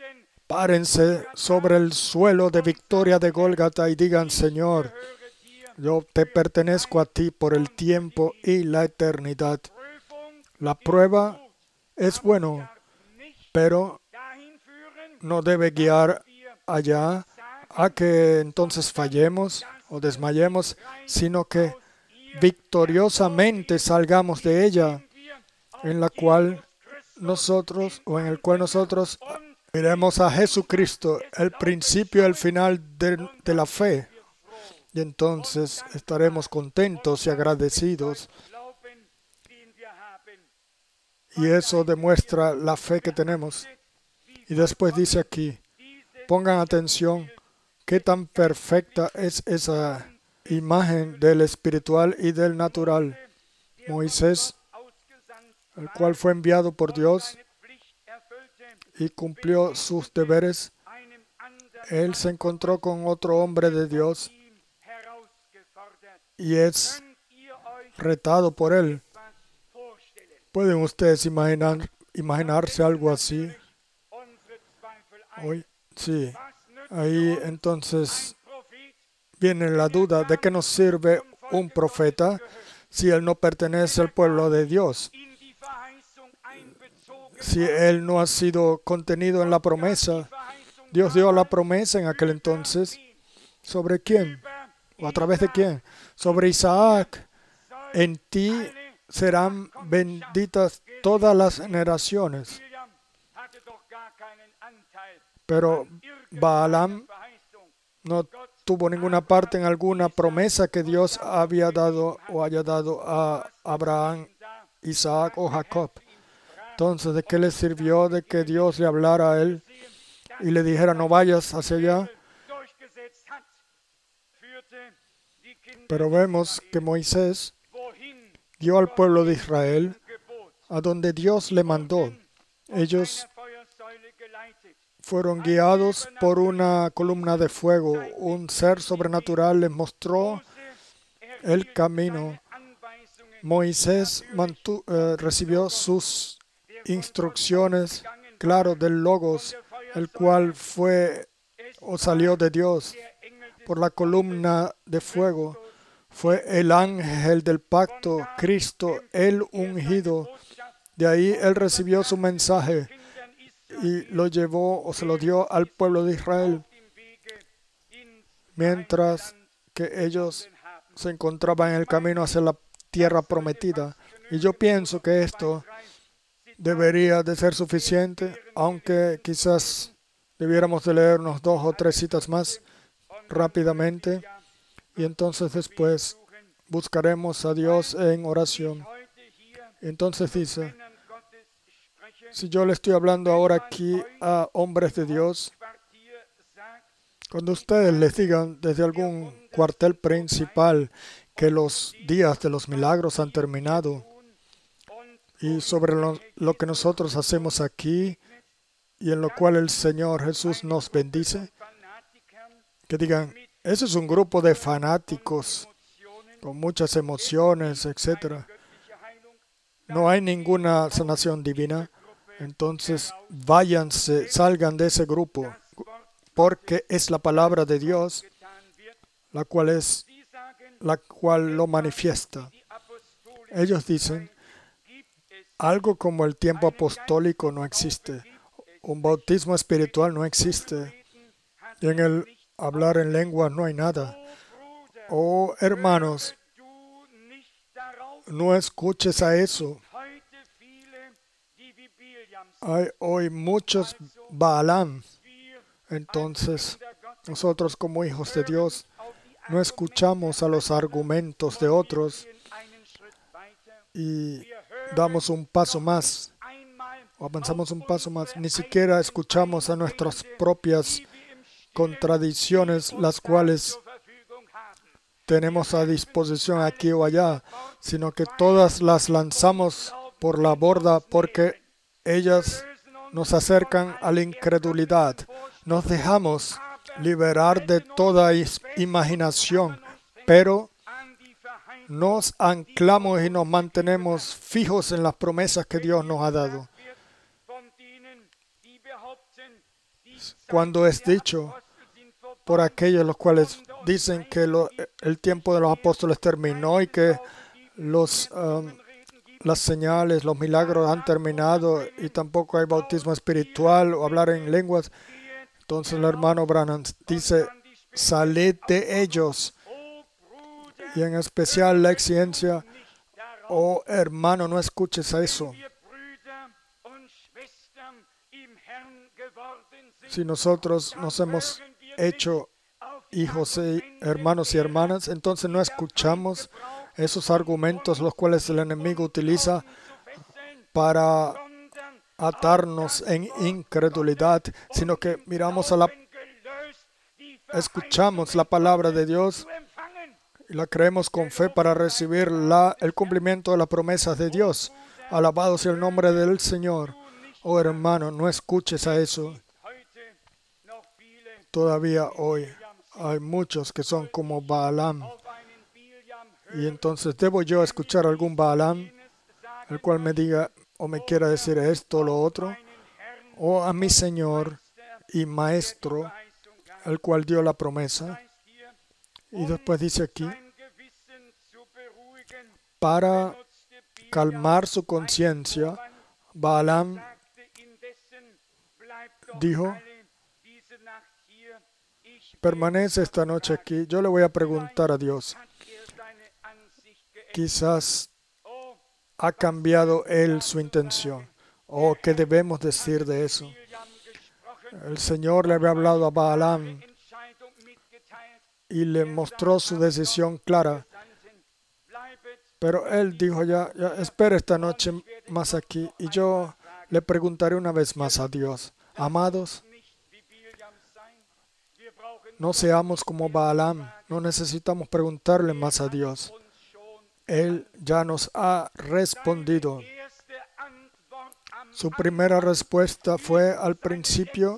Párense sobre el suelo de victoria de Gólgata y digan, Señor, Yo te pertenezco a ti por el tiempo y la eternidad. La prueba es bueno, pero no debe guiar allá a que entonces fallemos o desmayemos, sino que victoriosamente salgamos de ella, en la cual nosotros o en el cual nosotros miremos a Jesucristo, el principio y el final de, de la fe, y entonces estaremos contentos y agradecidos. Y eso demuestra la fe que tenemos. Y después dice aquí, pongan atención, qué tan perfecta es esa imagen del espiritual y del natural. Moisés, el cual fue enviado por Dios y cumplió sus deberes, él se encontró con otro hombre de Dios y es retado por él. ¿Pueden ustedes imaginar, imaginarse algo así? Hoy, sí. Ahí entonces viene la duda de qué nos sirve un profeta si él no pertenece al pueblo de Dios, si él no ha sido contenido en la promesa. Dios dio la promesa en aquel entonces. ¿Sobre quién? ¿O a través de quién? Sobre Isaac. En ti serán benditas todas las generaciones. Pero Balaam no tuvo ninguna parte en alguna promesa que Dios había dado o haya dado a Abraham, Isaac o Jacob. Entonces, ¿de qué le sirvió de que Dios le hablara a él y le dijera no vayas hacia allá? Pero vemos que Moisés guió al pueblo de Israel a donde Dios le mandó. Ellos fueron guiados por una columna de fuego. Un ser sobrenatural les mostró el camino. Moisés mantu- eh, recibió sus instrucciones, claro, del Logos, el cual fue o salió de Dios por la columna de fuego. Fue el ángel del pacto, Cristo, el ungido. De ahí él recibió su mensaje y lo llevó o se lo dio al pueblo de Israel, mientras que ellos se encontraban en el camino hacia la tierra prometida. Y yo pienso que esto debería de ser suficiente, aunque quizás debiéramos de leernos dos o tres citas más rápidamente, y entonces después buscaremos a Dios en oración. Entonces dice, si yo le estoy hablando ahora aquí a hombres de Dios, cuando ustedes les digan desde algún cuartel principal que los días de los milagros han terminado y sobre lo, lo que nosotros hacemos aquí y en lo cual el Señor Jesús nos bendice, que digan, ese es un grupo de fanáticos con muchas emociones, etcétera. No hay ninguna sanación divina. Entonces, váyanse, salgan de ese grupo, porque es la palabra de Dios la cual es la cual lo manifiesta. Ellos dicen, algo como el tiempo apostólico no existe. Un bautismo espiritual no existe. Y en el hablar en lengua no hay nada. Oh, hermanos, no escuches a eso. Hay hoy muchos Balaam. Entonces, nosotros como hijos de Dios no escuchamos a los argumentos de otros y damos un paso más o avanzamos un paso más. Ni siquiera escuchamos a nuestras propias contradicciones, las cuales tenemos a disposición aquí o allá, sino que todas las lanzamos por la borda porque ellas nos acercan a la incredulidad. Nos dejamos liberar de toda imaginación, pero nos anclamos y nos mantenemos fijos en las promesas que Dios nos ha dado. Cuando es dicho por aquellos los cuales dicen que lo- el tiempo de los apóstoles terminó y que los, um, las señales, los milagros han terminado y tampoco hay bautismo espiritual o hablar en lenguas. Entonces el hermano Branham dice, salid de ellos. Y en especial la exigencia, oh hermano, no escuches a eso. Si nosotros nos hemos hecho hijos y hermanos y hermanas, entonces no escuchamos esos argumentos los cuales el enemigo utiliza para atarnos en incredulidad, sino que miramos a la, escuchamos la palabra de Dios y la creemos con fe para recibir la, el cumplimiento de las promesas de Dios. Alabado sea el nombre del Señor. Oh hermano, no escuches a eso. Todavía hoy hay muchos que son como Balaam. Y entonces, ¿debo yo escuchar algún Balaam, el cual me diga o me quiera decir esto o lo otro? O a mi Señor y Maestro, el cual dio la promesa. Y después dice aquí, para calmar su conciencia, Balaam dijo, permanece esta noche aquí. Yo le voy a preguntar a Dios. Quizás ha cambiado él su intención. ¿O qué debemos decir de eso? El Señor le había hablado a Balaam y le mostró su decisión clara. Pero él dijo ya, ya espera esta noche más aquí. Y yo le preguntaré una vez más a Dios. Amados, no seamos como Balaam. No necesitamos preguntarle más a Dios. Él ya nos ha respondido. Su primera respuesta fue al principio,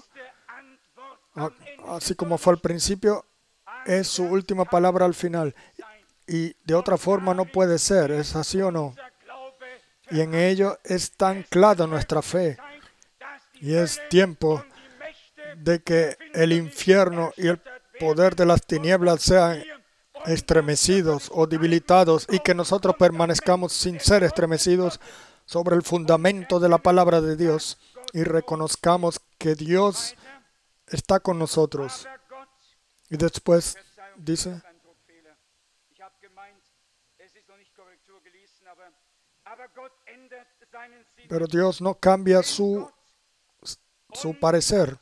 así como fue al principio, es su última palabra al final. Y de otra forma no puede ser, ¿es así o no? Y en ello está anclada nuestra fe. Y es tiempo de que el infierno y el poder de las tinieblas sean estremecidos o debilitados y que nosotros permanezcamos sin ser estremecidos sobre el fundamento de la palabra de Dios y reconozcamos que Dios está con nosotros. Y después dice, pero Dios no cambia su, su parecer.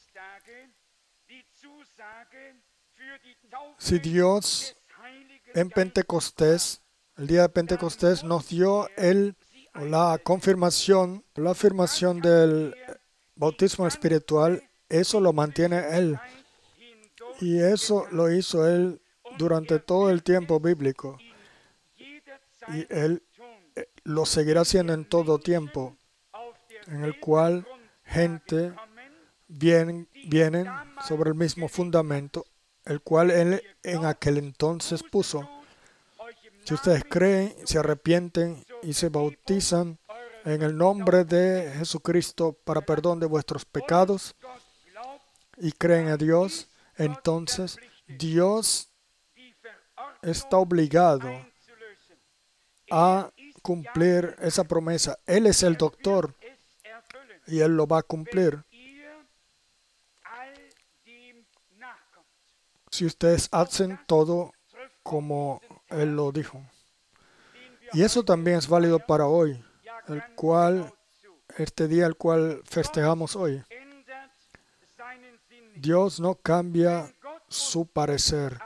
Si Dios en Pentecostés, el día de Pentecostés, nos dio el, la confirmación, la afirmación del bautismo espiritual, eso lo mantiene Él. Y eso lo hizo Él durante todo el tiempo bíblico. Y Él lo seguirá haciendo en todo tiempo, en el cual gente viene, vienen sobre el mismo fundamento, el cual Él en aquel entonces puso. Si ustedes creen, se arrepienten y se bautizan en el nombre de Jesucristo para perdón de vuestros pecados y creen a Dios, entonces Dios está obligado a cumplir esa promesa. Él es el doctor y Él lo va a cumplir. Si ustedes hacen todo como Él lo dijo. Y eso también es válido para hoy, el cual, este día el cual festejamos hoy. Dios no cambia su parecer.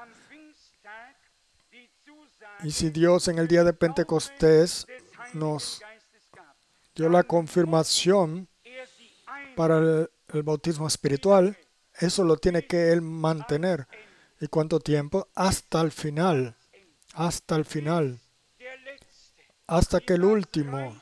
Y si Dios en el día de Pentecostés nos dio la confirmación para el, el bautismo espiritual, eso lo tiene que Él mantener. ¿Y cuánto tiempo? Hasta el final. Hasta el final. Hasta que el último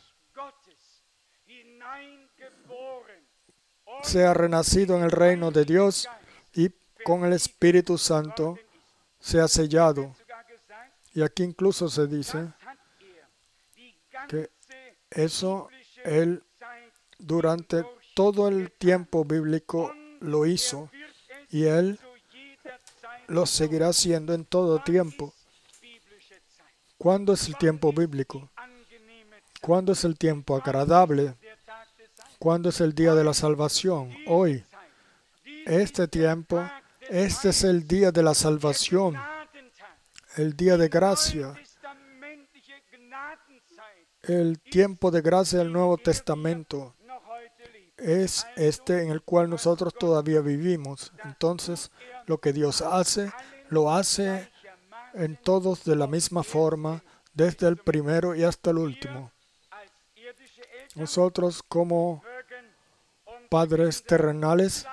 sea renacido en el reino de Dios y con el Espíritu Santo sea sellado. Y aquí incluso se dice que eso Él durante todo el tiempo bíblico lo hizo y Él lo seguirá haciendo en todo tiempo. ¿Cuándo es el tiempo bíblico? ¿Cuándo es el tiempo agradable? ¿Cuándo es el día de la salvación? Hoy. Este tiempo, este es el día de la salvación, el día de gracia, el tiempo de gracia del Nuevo Testamento. Es este en el cual nosotros todavía vivimos. Entonces, lo que Dios hace, lo hace en todos de la misma forma, desde el primero y hasta el último. Nosotros como padres terrenales,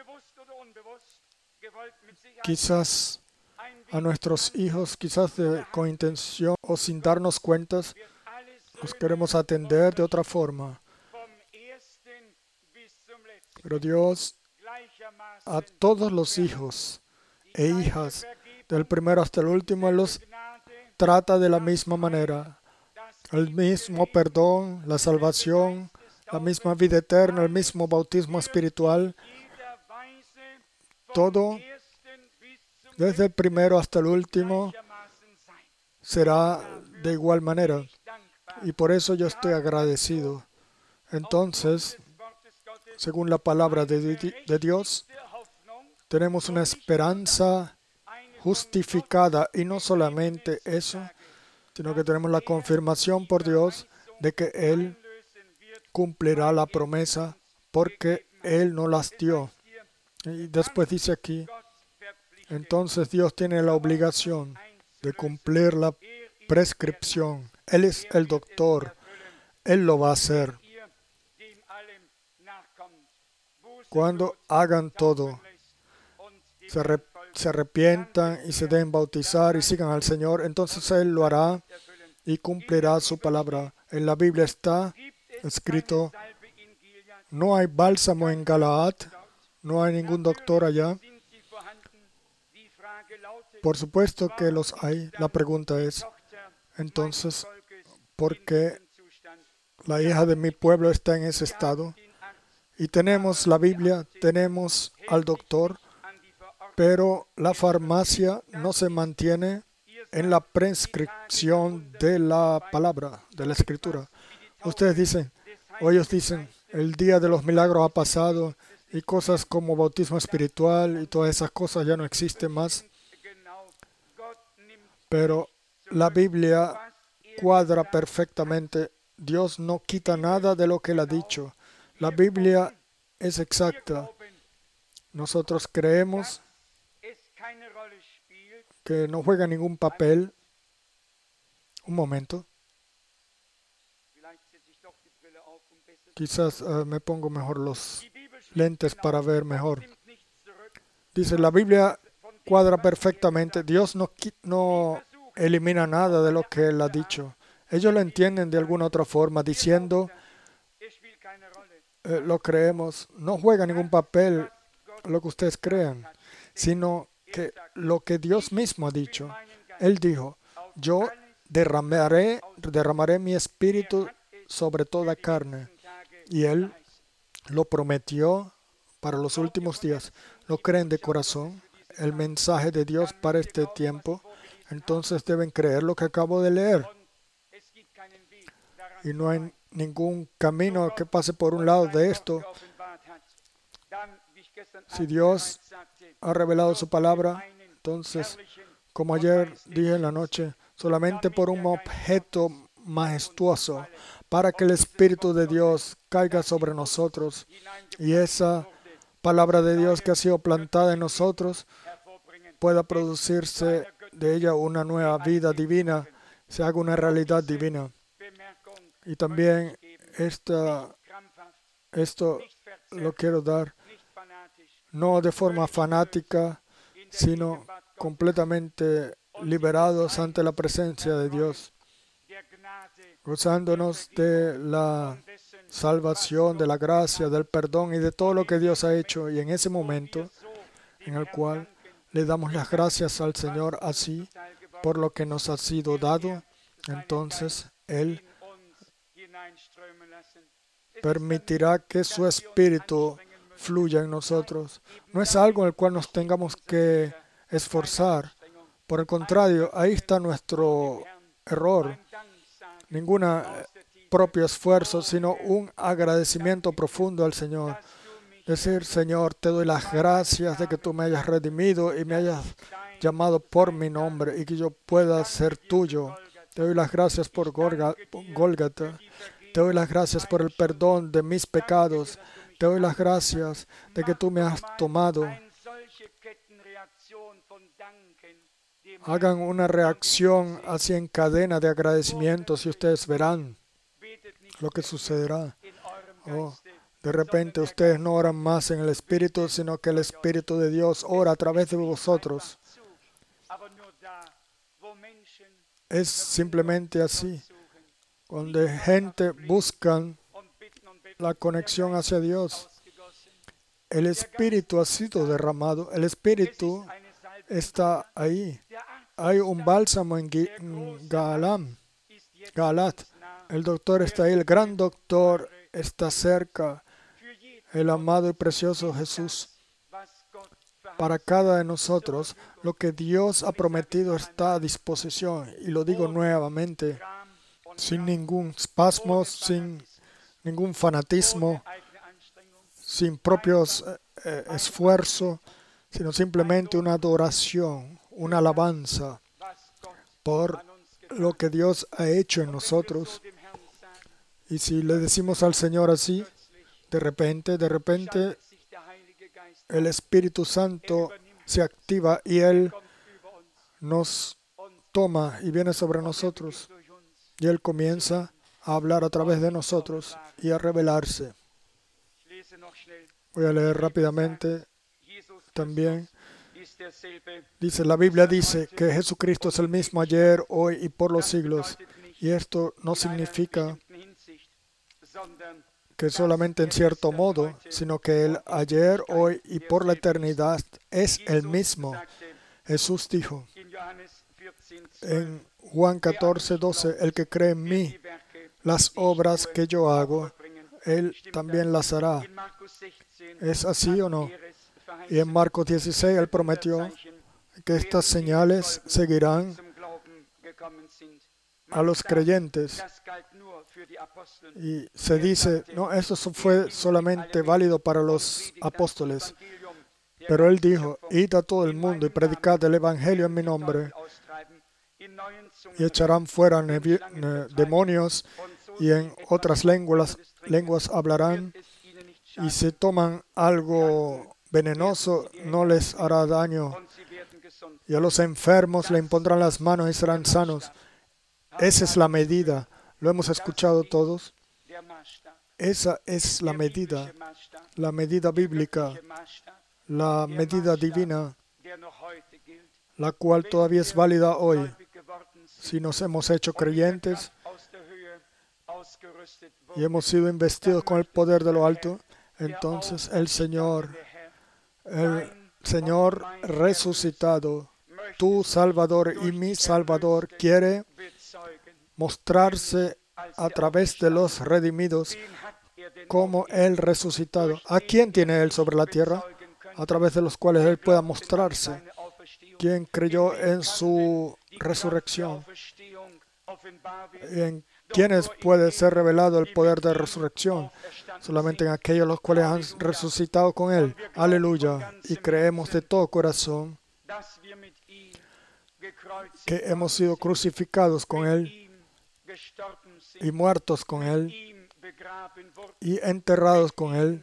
quizás a nuestros hijos, quizás de, con intención o sin darnos cuentas, los queremos atender de otra forma. Pero Dios a todos los hijos e hijas, del primero hasta el último, los trata de la misma manera. El mismo perdón, la salvación, la misma vida eterna, el mismo bautismo espiritual. Todo, desde el primero hasta el último, será de igual manera. Y por eso yo estoy agradecido. Entonces, según la palabra de, de Dios, tenemos una esperanza justificada. Y no solamente eso, sino que tenemos la confirmación por Dios de que Él cumplirá la promesa porque Él no las dio. Y después dice aquí, entonces Dios tiene la obligación de cumplir la prescripción. Él es el doctor. Él lo va a hacer. Cuando hagan todo, se, arrep se arrepientan y se den bautizar y sigan al Señor, entonces Él lo hará y cumplirá su palabra. En la Biblia está escrito, no hay bálsamo en Galaad, no hay ningún doctor allá. Por supuesto que los hay. La pregunta es, entonces, ¿por qué la hija de mi pueblo está en ese estado? Y tenemos la Biblia, tenemos al doctor, pero la farmacia no se mantiene en la prescripción de la palabra, de la Escritura. Ustedes dicen, o ellos dicen, el día de los milagros ha pasado y cosas como bautismo espiritual y todas esas cosas ya no existen más. Pero la Biblia cuadra perfectamente. Dios no quita nada de lo que Él ha dicho. La Biblia es exacta. Nosotros creemos que no juega ningún papel. Un momento. Quizás uh, me pongo mejor los lentes para ver mejor. Dice, la Biblia cuadra perfectamente. Dios no, no elimina nada de lo que Él ha dicho. Ellos lo entienden de alguna otra forma, diciendo, eh, lo creemos, no juega ningún papel lo que ustedes crean, sino que lo que Dios mismo ha dicho. Él dijo, yo derramaré, derramaré mi espíritu sobre toda carne. Y Él lo prometió para los últimos días. ¿Lo creen de corazón? El mensaje de Dios para este tiempo. Entonces deben creer lo que acabo de leer. Y no hay ningún camino que pase por un lado de esto. Si Dios ha revelado su palabra, entonces, como ayer dije en la noche, solamente por un objeto majestuoso, para que el Espíritu de Dios caiga sobre nosotros y esa palabra de Dios que ha sido plantada en nosotros pueda producirse de ella una nueva vida divina, se haga una realidad divina. Y también esta, esto lo quiero dar no de forma fanática, sino completamente liberados ante la presencia de Dios, gozándonos de la salvación, de la gracia, del perdón y de todo lo que Dios ha hecho. Y en ese momento en el cual le damos las gracias al Señor así por lo que nos ha sido dado, entonces Él permitirá que su Espíritu fluya en nosotros. No es algo en el cual nos tengamos que esforzar. Por el contrario, ahí está nuestro error. Ningún propio esfuerzo, sino un agradecimiento profundo al Señor. Decir, Señor, te doy las gracias de que tú me hayas redimido y me hayas llamado por mi nombre y que yo pueda ser tuyo. Te doy las gracias por Gólgata. Te doy las gracias por el perdón de mis pecados. Te doy las gracias de que tú me has tomado. Hagan una reacción así en cadena de agradecimientos y ustedes verán lo que sucederá. Oh, de repente ustedes no oran más en el Espíritu, sino que el Espíritu de Dios ora a través de vosotros. Es simplemente así. Cuando gente busca la conexión hacia Dios, el Espíritu ha sido derramado. El Espíritu está ahí. Hay un bálsamo en Galam, Galat. El doctor está ahí. El gran doctor está cerca. El amado y precioso Jesús. Para cada de nosotros, lo que Dios ha prometido está a disposición. Y lo digo nuevamente, sin ningún espasmo, sin ningún fanatismo, sin propios eh, esfuerzos, sino simplemente una adoración, una alabanza por lo que Dios ha hecho en nosotros. Y si le decimos al Señor así, de repente, de repente, el Espíritu Santo se activa y Él nos toma y viene sobre nosotros. Y Él comienza a hablar a través de nosotros y a revelarse. Voy a leer rápidamente también. Dice, la Biblia dice que Jesucristo es el mismo ayer, hoy y por los siglos. Y esto no significa que solamente en cierto modo, sino que Él ayer, hoy y por la eternidad es el mismo. Jesús dijo en Juan catorce, doce, el que cree en mí, las obras que yo hago, Él también las hará. ¿Es así o no? Y en Marcos dieciséis, Él prometió que estas señales seguirán a los creyentes. Y se dice, no, eso fue solamente válido para los apóstoles. Pero Él dijo, id a todo el mundo y predicad el Evangelio en mi nombre. Y echarán fuera demonios y en otras lenguas, lenguas hablarán. Y si toman algo venenoso, no les hará daño. Y a los enfermos le impondrán las manos y serán sanos. Esa es la medida. ¿Lo hemos escuchado todos? Esa es la medida, la medida bíblica, la medida divina, la cual todavía es válida hoy. Si nos hemos hecho creyentes y hemos sido investidos con el poder de lo alto, entonces el Señor, el Señor resucitado, tu Salvador y mi Salvador, quiere mostrarse a través de los redimidos como el resucitado. ¿A quién tiene Él sobre la tierra? A través de los cuales Él pueda mostrarse. ¿Quién creyó en su resurrección? ¿En quiénes puede ser revelado el poder de resurrección? Solamente en aquellos los cuales han resucitado con Él. Aleluya. Y creemos de todo corazón que hemos sido crucificados con Él y muertos con Él y enterrados con Él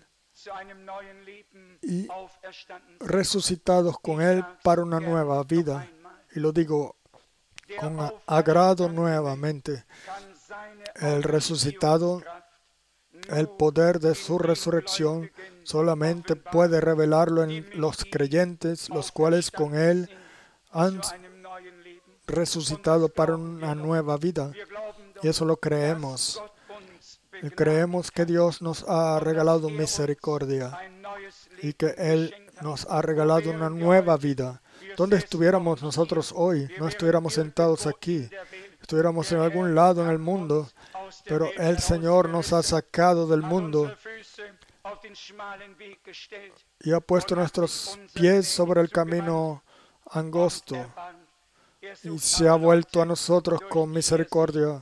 y resucitados con Él para una nueva vida. Y lo digo con agrado nuevamente. El resucitado, el poder de su resurrección solamente puede revelarlo en los creyentes, los cuales con Él han resucitado para una nueva vida. Y eso lo creemos. Y creemos que Dios nos ha regalado misericordia y que Él nos ha regalado una nueva vida. ¿Dónde estuviéramos nosotros hoy? No estuviéramos sentados aquí. Estuviéramos en algún lado en el mundo. Pero el Señor nos ha sacado del mundo y ha puesto nuestros pies sobre el camino angosto y se ha vuelto a nosotros con misericordia.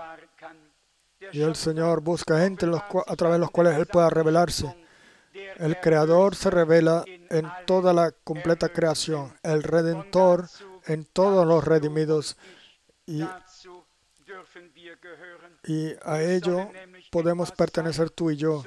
Y el Señor busca gente los a través de los cuales Él pueda revelarse. El Creador se revela en toda la completa creación, el Redentor en todos los redimidos, y, y a ello podemos pertenecer tú y yo.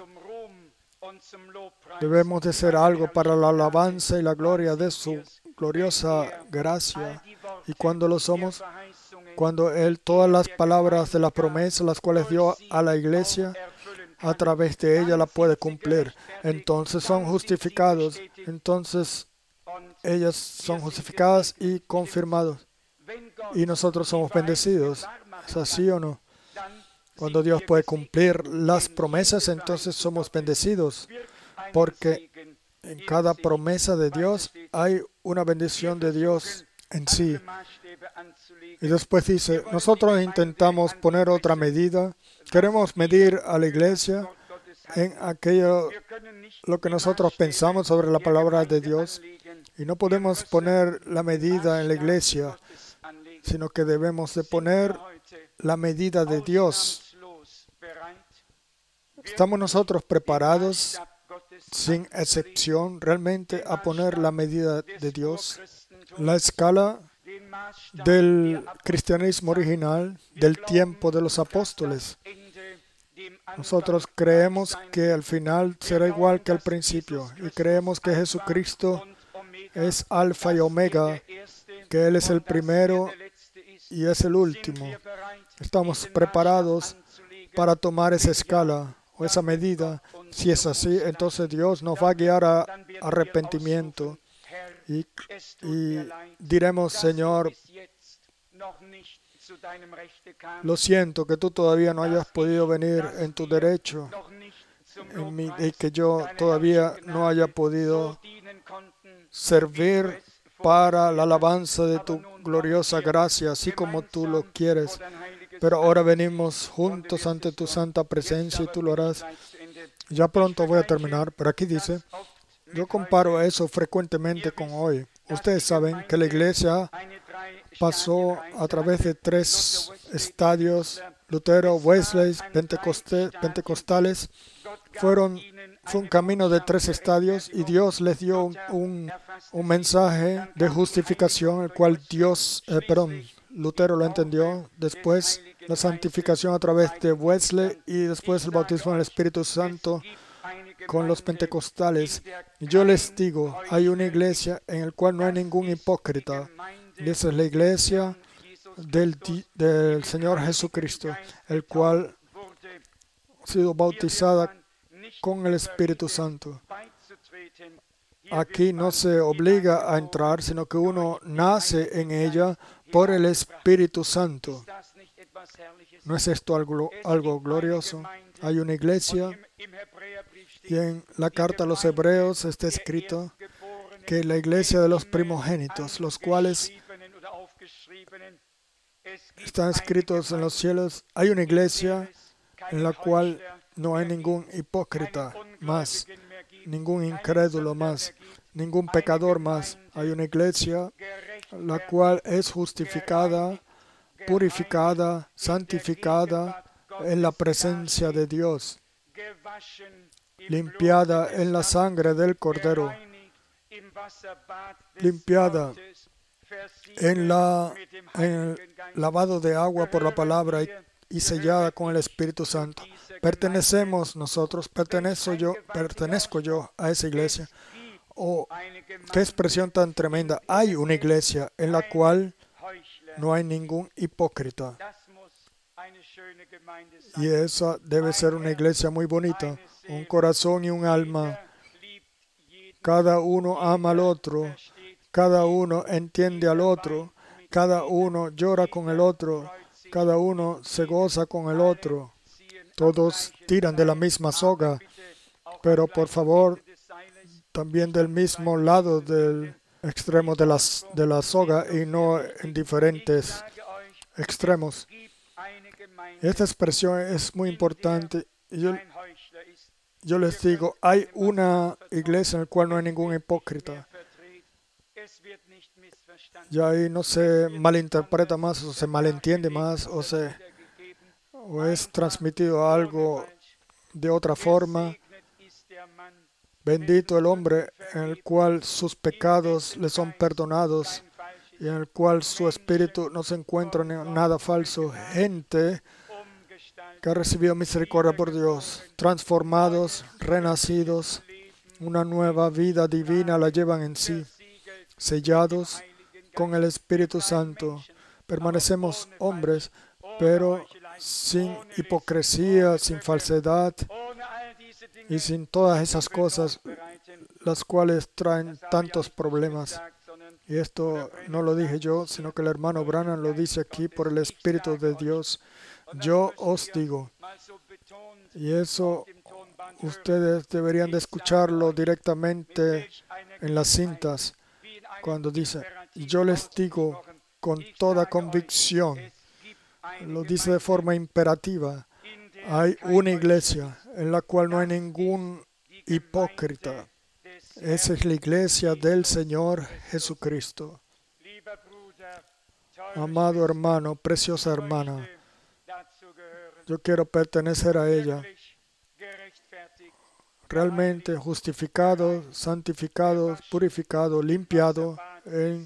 Debemos de ser algo para la alabanza y la gloria de su gloriosa gracia. Y cuando lo somos, cuando Él todas las palabras de las promesas, las cuales dio a la iglesia, a través de ella la puede cumplir. Entonces son justificados. Entonces ellas son justificadas y confirmadas. Y nosotros somos bendecidos. ¿Es así o no? Cuando Dios puede cumplir las promesas, entonces somos bendecidos. Porque en cada promesa de Dios hay una bendición de Dios en sí. Y después dice, nosotros intentamos poner otra medida. Queremos medir a la iglesia en aquello, lo que nosotros pensamos sobre la palabra de Dios. Y no podemos poner la medida en la iglesia, sino que debemos de poner la medida de Dios. ¿Estamos nosotros preparados, sin excepción, realmente a poner la medida de Dios? La escala del cristianismo original, del tiempo de los apóstoles. Nosotros creemos que al final será igual que al principio, y creemos que Jesucristo es Alfa y Omega, que Él es el primero y es el último. Estamos preparados para tomar esa escala o esa medida. Si es así, entonces Dios nos va a guiar a arrepentimiento y, y diremos, Señor, lo siento que tú todavía no hayas podido venir en tu derecho en mi, y que yo todavía no haya podido servir para la alabanza de tu gloriosa gracia, así como tú lo quieres. Pero ahora venimos juntos ante tu santa presencia y tú lo harás. Ya pronto voy a terminar, pero aquí dice, yo comparo eso frecuentemente con hoy. Ustedes saben que la iglesia pasó a través de tres estadios, Lutero, Wesley, pentecostales. Fueron, fue un camino de tres estadios y Dios les dio un, un, un mensaje de justificación, el cual Dios, eh, perdón, Lutero lo entendió. Después la santificación a través de Wesley y después el bautismo en el Espíritu Santo con los pentecostales. Yo les digo, hay una iglesia en la cual no hay ningún hipócrita. Y esa es la iglesia del, del Señor Jesucristo, el cual ha sido bautizada con el Espíritu Santo. Aquí no se obliga a entrar, sino que uno nace en ella por el Espíritu Santo. ¿No es esto algo, algo glorioso? Hay una iglesia y en la carta a los Hebreos está escrito que la iglesia de los primogénitos, los cuales están escritos en los cielos, hay una iglesia en la cual no hay ningún hipócrita más, ningún incrédulo más, ningún pecador más. Hay una iglesia la cual es justificada, purificada, santificada en la presencia de Dios, limpiada en la sangre del Cordero, limpiada en, la, en el lavado de agua por la palabra y, y sellada con el Espíritu Santo. Pertenecemos nosotros, pertenezco yo, pertenezco yo a esa iglesia. Oh, qué expresión tan tremenda. Hay una iglesia en la cual no hay ningún hipócrita. Y esa debe ser una iglesia muy bonita, un corazón y un alma. Cada uno ama al otro, cada uno entiende al otro, cada uno llora con el otro, cada uno se goza con el otro. Todos tiran de la misma soga, pero por favor, también del mismo lado del extremo de, las, de la soga y no en diferentes extremos. Esta expresión es muy importante. Yo, yo les digo, hay una iglesia en la cual no hay ningún hipócrita. ya ahí no se malinterpreta más, o se malentiende más, o, se, o es transmitido algo de otra forma. Bendito el hombre en el cual sus pecados le son perdonados y en el cual su espíritu no se encuentra en nada falso. Gente que ha recibido misericordia por Dios, transformados, renacidos, una nueva vida divina la llevan en sí, sellados con el Espíritu Santo. Permanecemos hombres, pero sin hipocresía, sin falsedad y sin todas esas cosas, las cuales traen tantos problemas. Y esto no lo dije yo, sino que el hermano Branham lo dice aquí por el Espíritu de Dios. Yo os digo, y eso ustedes deberían de escucharlo directamente en las cintas, cuando dice, yo les digo con toda convicción, lo dice de forma imperativa, hay una iglesia en la cual no hay ningún hipócrita. Esa es la iglesia del Señor Jesucristo. Amado hermano, preciosa hermana, yo quiero pertenecer a ella. Realmente justificado, santificado, purificado, limpiado en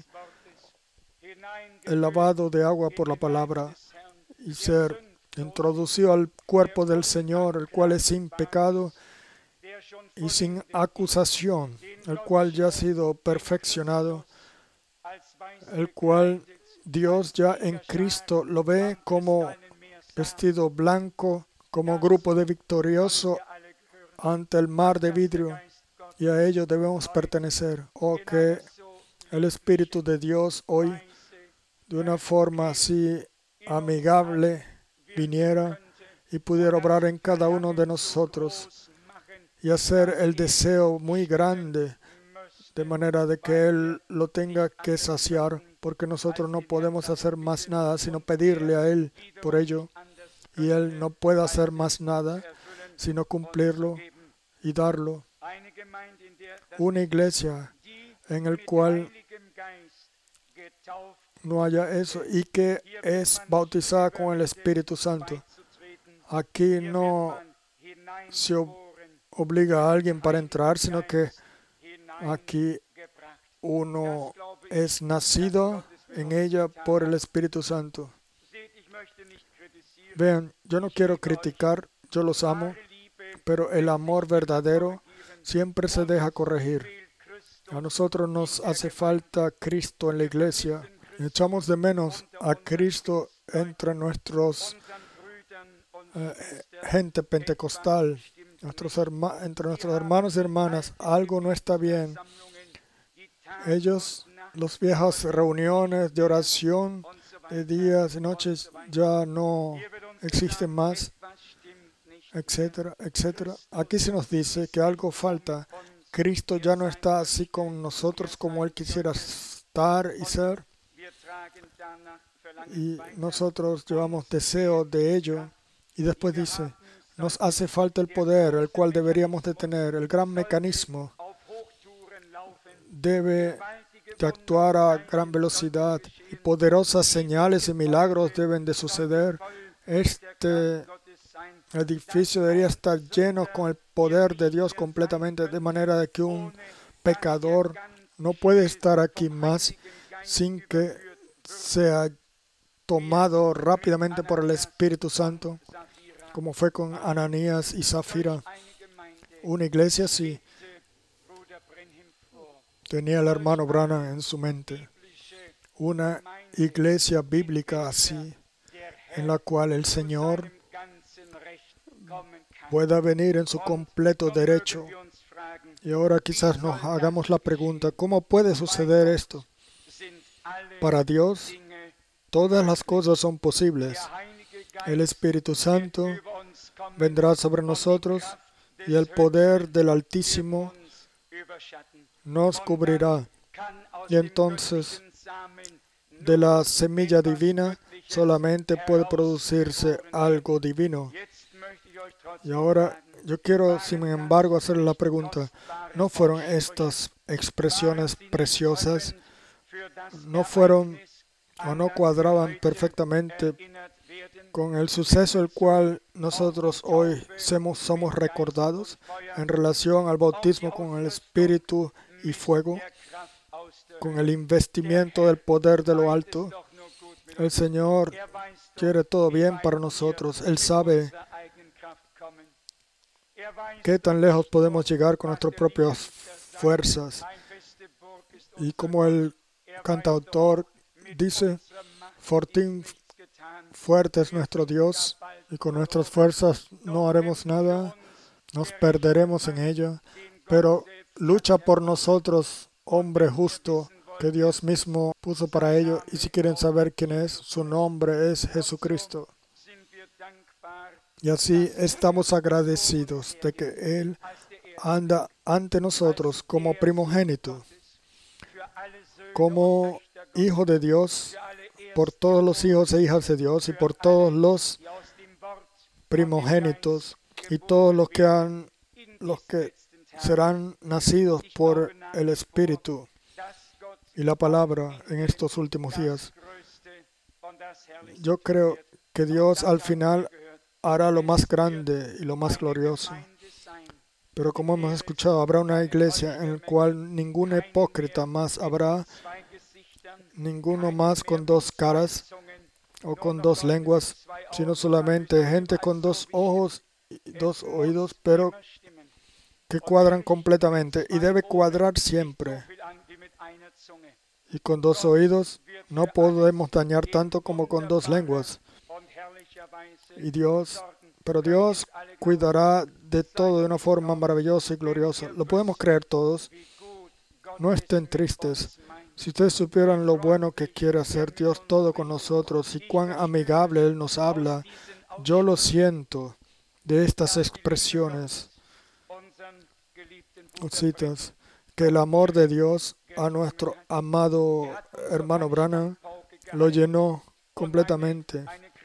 el lavado de agua por la palabra y ser introducido al cuerpo del Señor, el cual es sin pecado y sin acusación, el cual ya ha sido perfeccionado, el cual Dios ya en Cristo lo ve como vestido blanco, como grupo de victorioso ante el mar de vidrio, y a ellos debemos pertenecer. Oh, que el Espíritu de Dios hoy, de una forma así amigable, viniera y pudiera obrar en cada uno de nosotros y hacer el deseo muy grande, de manera de que Él lo tenga que saciar, porque nosotros no podemos hacer más nada sino pedirle a Él por ello, y Él no puede hacer más nada sino cumplirlo y darlo. Una iglesia en la cual no haya eso y que es bautizada con el Espíritu Santo. Aquí no se obliga a alguien para entrar, sino que aquí uno es nacido en ella por el Espíritu Santo. Vean, yo no quiero criticar, yo los amo, pero el amor verdadero siempre se deja corregir. A nosotros nos hace falta Cristo en la iglesia. Echamos de menos a Cristo entre nuestros eh, gente pentecostal, nuestros herma, entre nuestros hermanos y hermanas. Algo no está bien. Ellos, las viejas reuniones de oración de días y noches ya no existen más, etcétera, etcétera. Aquí se nos dice que algo falta. Cristo ya no está así con nosotros como Él quisiera estar y ser. Y nosotros llevamos deseo de ello. Y después dice, nos hace falta el poder, el cual deberíamos de tener. El gran mecanismo debe de actuar a gran velocidad. Y poderosas señales y milagros deben de suceder. Este edificio debería estar lleno con el poder de Dios completamente, de manera de que un pecador no puede estar aquí más sin que sea tomado rápidamente por el Espíritu Santo, como fue con Ananías y Zafira. Una iglesia así tenía el hermano Branham en su mente. Una iglesia bíblica así, en la cual el Señor pueda venir en su completo derecho. Y ahora quizás nos hagamos la pregunta, ¿cómo puede suceder esto? Para Dios, todas las cosas son posibles. El Espíritu Santo vendrá sobre nosotros y el poder del Altísimo nos cubrirá. Y entonces, de la semilla divina solamente puede producirse algo divino. Y ahora yo quiero, sin embargo, hacerle la pregunta, ¿no fueron estas expresiones preciosas no fueron o no cuadraban perfectamente con el suceso el cual nosotros hoy somos, somos recordados en relación al bautismo con el Espíritu y fuego, con el investimiento del poder de lo alto. El Señor quiere todo bien para nosotros. Él sabe qué tan lejos podemos llegar con nuestras propias fuerzas. Y como el cantautor dice, Fortín fuerte es nuestro Dios, y con nuestras fuerzas no haremos nada, nos perderemos en ella, pero lucha por nosotros, hombre justo, que Dios mismo puso para ello, y si quieren saber quién es, su nombre es Jesucristo. Y así estamos agradecidos de que Él anda ante nosotros como primogénito, como hijo de Dios, por todos los hijos e hijas de Dios y por todos los primogénitos y todos los que han, los que serán nacidos por el Espíritu y la palabra en estos últimos días. Yo creo que Dios al final hará lo más grande y lo más glorioso. Pero como hemos escuchado, habrá una iglesia en la cual ningún hipócrita más habrá, ninguno más con dos caras o con dos lenguas, sino solamente gente con dos ojos y dos oídos, pero que cuadran completamente, y debe cuadrar siempre. Y con dos oídos no podemos dañar tanto como con dos lenguas. Y Dios, pero Dios cuidará de todo de una forma maravillosa y gloriosa. Lo podemos creer todos. No estén tristes. Si ustedes supieran lo bueno que quiere hacer Dios todo con nosotros y cuán amigable Él nos habla, yo lo siento de estas expresiones. Citas, que el amor de Dios a nuestro amado hermano Branham lo llenó completamente.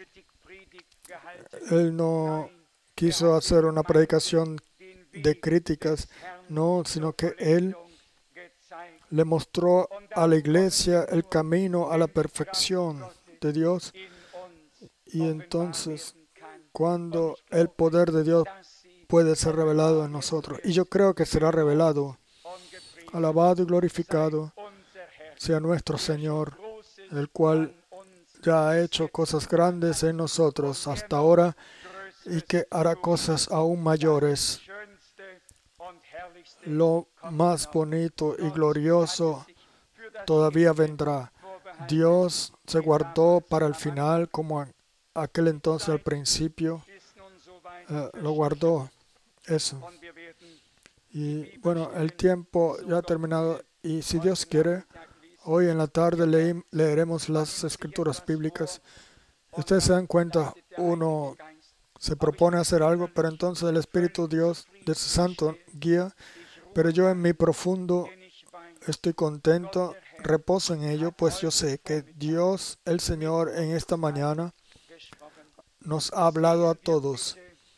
Él no quiso hacer una predicación de críticas, no, sino que Él le mostró a la iglesia el camino a la perfección de Dios. Y entonces, cuando el poder de Dios puede ser revelado en nosotros, y yo creo que será revelado, alabado y glorificado sea nuestro Señor, el cual ya ha hecho cosas grandes en nosotros hasta ahora y que hará cosas aún mayores. Lo más bonito y glorioso todavía vendrá. Dios se guardó para el final, como aquel entonces al principio, eh, lo guardó eso. Y bueno, el tiempo ya ha terminado, y si Dios quiere, hoy en la tarde le leeremos las escrituras bíblicas. Ustedes se dan cuenta, uno se propone hacer algo, pero entonces el Espíritu Dios de su Santo guía. Pero yo en mi profundo estoy contento, reposo en ello, pues yo sé que Dios, el Señor, en esta mañana nos ha hablado a todos.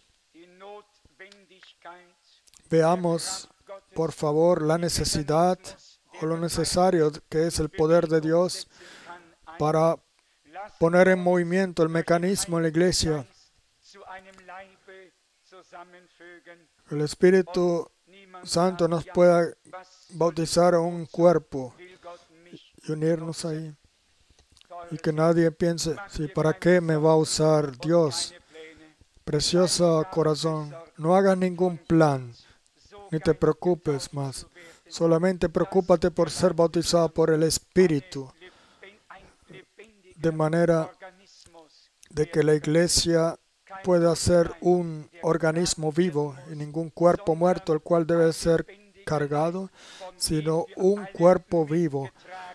Veamos, por favor, la necesidad o lo necesario que es el poder de Dios para poner en movimiento el mecanismo en la iglesia. El Espíritu Santo nos pueda bautizar a un cuerpo y unirnos ahí. Y que nadie piense, sí, ¿para qué me va a usar Dios? Precioso corazón, no hagas ningún plan, ni te preocupes más. Solamente preocúpate por ser bautizado por el Espíritu, de manera de que la iglesia pueda ser un organismo vivo y ningún cuerpo muerto, el cual debe ser cargado, sino un cuerpo vivo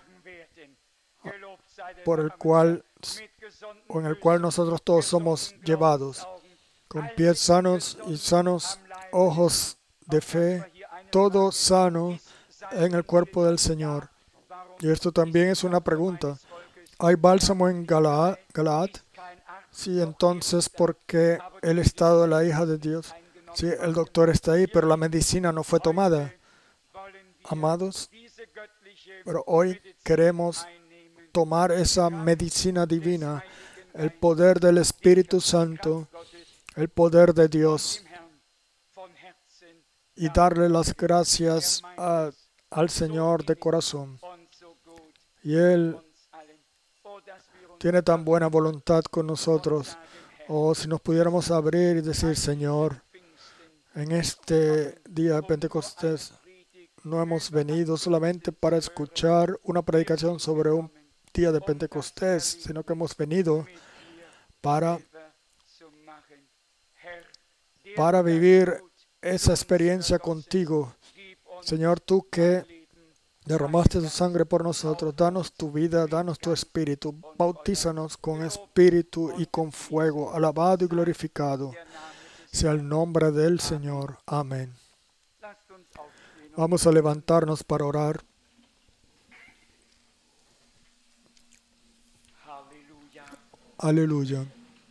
por el cual o en el cual nosotros todos somos llevados, con pies sanos y sanos, ojos de fe, todo sano en el cuerpo del Señor. Y esto también es una pregunta. ¿Hay bálsamo en Galaad? Galaad? Sí, entonces, ¿por qué el estado de la hija de Dios? Sí, el doctor está ahí, pero la medicina no fue tomada. Amados, Pero hoy queremos tomar esa medicina divina, el poder del Espíritu Santo, el poder de Dios, y darle las gracias a, al Señor de corazón. Y Él tiene tan buena voluntad con nosotros. O si nos pudiéramos abrir y decir, Señor, en este día de Pentecostés no hemos venido solamente para escuchar una predicación sobre un día de Pentecostés, sino que hemos venido para, para vivir esa experiencia contigo. Señor, tú que derramaste tu sangre por nosotros, danos tu vida, danos tu espíritu, bautízanos con espíritu y con fuego, alabado y glorificado sea el nombre del Señor. Amén. Vamos a levantarnos para orar. Aleluya.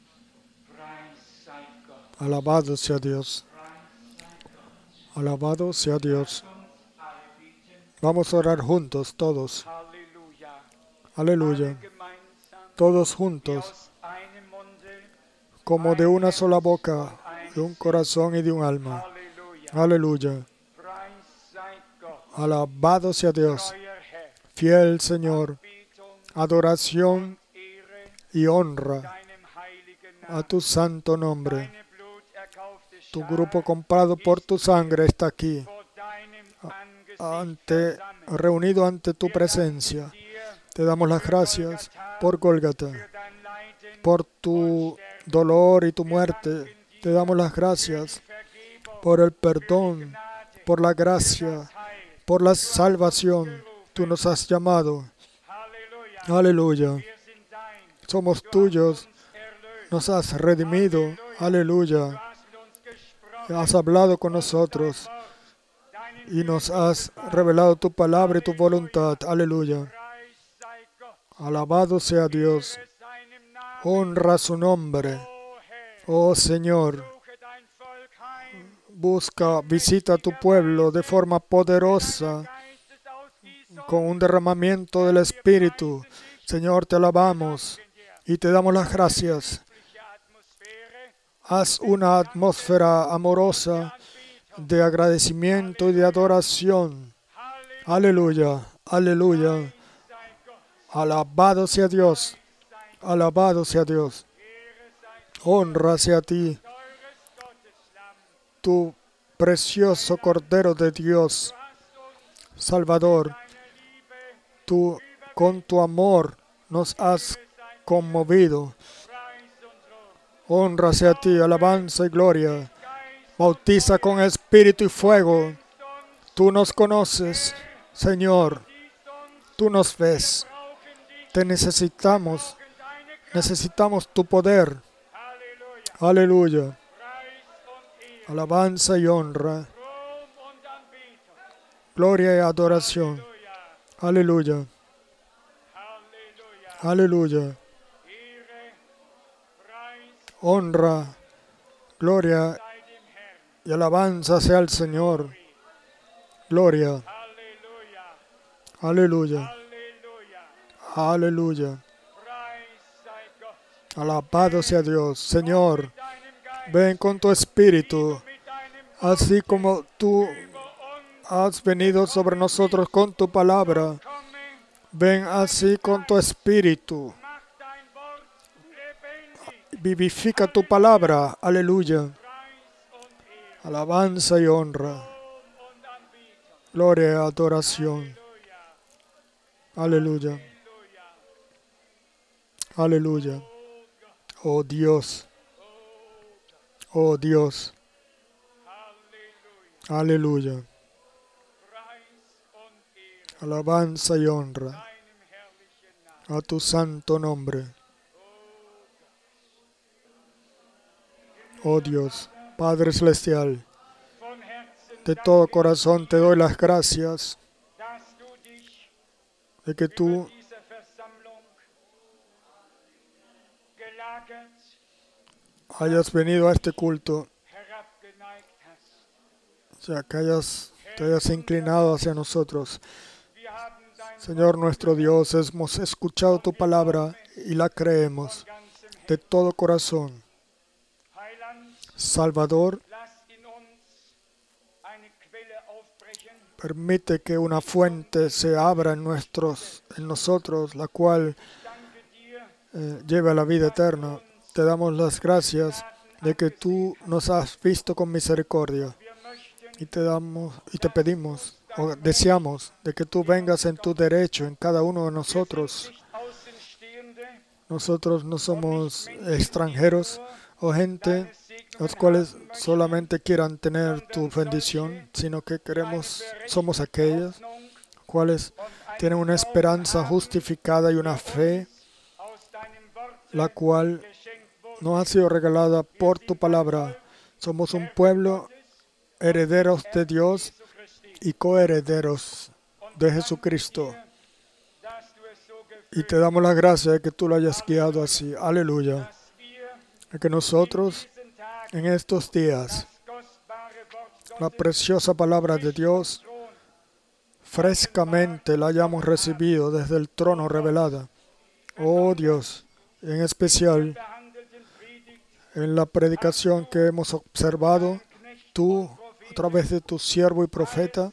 Alabado sea Dios. Alabado sea Dios. Vamos a orar juntos, todos. Aleluya. Todos juntos, como de una sola boca, de un corazón y de un alma. Aleluya. Alabado sea Dios. Fiel Señor. Adoración y honra a tu santo nombre. Tu grupo comprado por tu sangre está aquí, ante, reunido ante tu presencia. Te damos las gracias por Gólgata, por tu dolor y tu muerte. Te damos las gracias por el perdón, por la gracia, por la salvación. Tú nos has llamado. Aleluya. Somos tuyos. Nos has redimido. Aleluya. Has hablado con nosotros y nos has revelado tu palabra y tu voluntad. Aleluya. Alabado sea Dios. Honra su nombre. Oh Señor, busca, visita a tu pueblo de forma poderosa, con un derramamiento del Espíritu. Señor, te alabamos y te damos las gracias. Haz una atmósfera amorosa de agradecimiento y de adoración. Aleluya, aleluya. Alabado sea Dios, alabado sea Dios. Honra sea a ti, tu precioso Cordero de Dios, Salvador. Tú con tu amor nos has conmovido. Honra sea a ti, alabanza y gloria. Bautiza con espíritu y fuego. Tú nos conoces, Señor. Tú nos ves. Te necesitamos. Necesitamos tu poder. Aleluya. Alabanza y honra. Gloria y adoración. Aleluya. Aleluya. Honra, gloria y alabanza sea al Señor. Gloria. Aleluya. Aleluya. Alabado sea Dios. Señor, ven con tu espíritu, así como tú has venido sobre nosotros con tu palabra. Ven así con tu espíritu. Vivifica tu palabra. Aleluya. Alabanza y honra. Gloria y adoración. Aleluya. Aleluya. Oh Dios. Oh Dios. Aleluya. Alabanza y honra a tu santo nombre. Oh Dios, Padre Celestial, de todo corazón te doy las gracias de que tú hayas venido a este culto, o sea, que hayas, te hayas inclinado hacia nosotros. Señor nuestro Dios, hemos escuchado tu palabra y la creemos de todo corazón. Salvador, permite que una fuente se abra en, nuestros, en nosotros, la cual eh, lleve a la vida eterna. Te damos las gracias de que tú nos has visto con misericordia y te damos y te pedimos o deseamos de que tú vengas en tu derecho en cada uno de nosotros. Nosotros no somos extranjeros o gente los cuales solamente quieran tener tu bendición, sino que queremos, somos aquellos cuales tienen una esperanza justificada y una fe, la cual nos ha sido regalada por tu palabra. Somos un pueblo, herederos de Dios y coherederos de Jesucristo. Y te damos las gracias de que tú lo hayas guiado así. Aleluya. De que nosotros en estos días la preciosa palabra de Dios frescamente la hayamos recibido desde el trono revelada. Oh Dios, en especial en la predicación que hemos observado, tú, a través de tu siervo y profeta,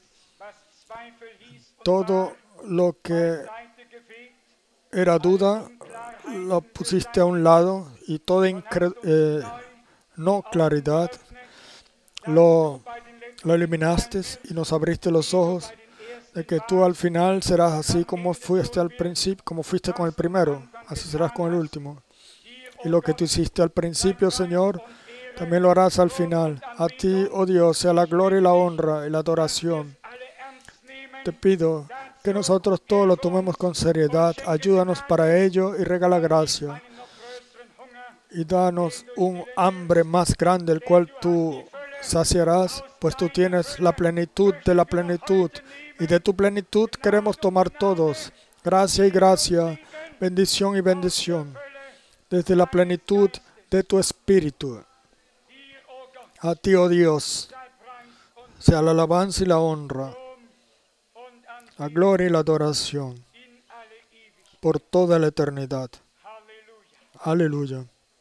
todo lo que era duda, lo pusiste a un lado y toda incre- eh, no claridad, lo, lo eliminaste y nos abriste los ojos de que tú al final serás así como fuiste al principio, como fuiste con el primero, así serás con el último. Y lo que tú hiciste al principio, Señor, también lo harás al final. A ti, oh Dios, sea la gloria y la honra y la adoración. Te pido que nosotros todos lo tomemos con seriedad. Ayúdanos para ello y regala gracia. Y danos un hambre más grande, el cual tú saciarás, pues tú tienes la plenitud de la plenitud. Y de tu plenitud queremos tomar todos. Gracia y gracia, bendición y bendición. Desde la plenitud de tu Espíritu. A ti, oh Dios, sea la alabanza y la honra, la gloria y la adoración por toda la eternidad. Aleluya.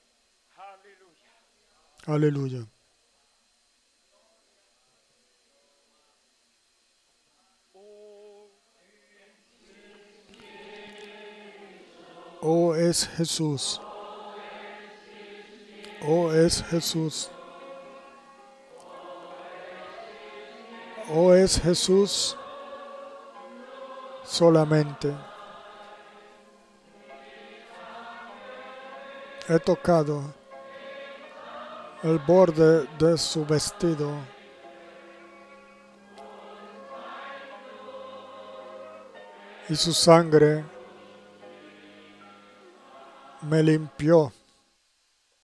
Aleluya. Oh, es Jesús. Oh, es Jesús. Oh, es Jesús solamente. He tocado el borde de su vestido y su sangre me limpió.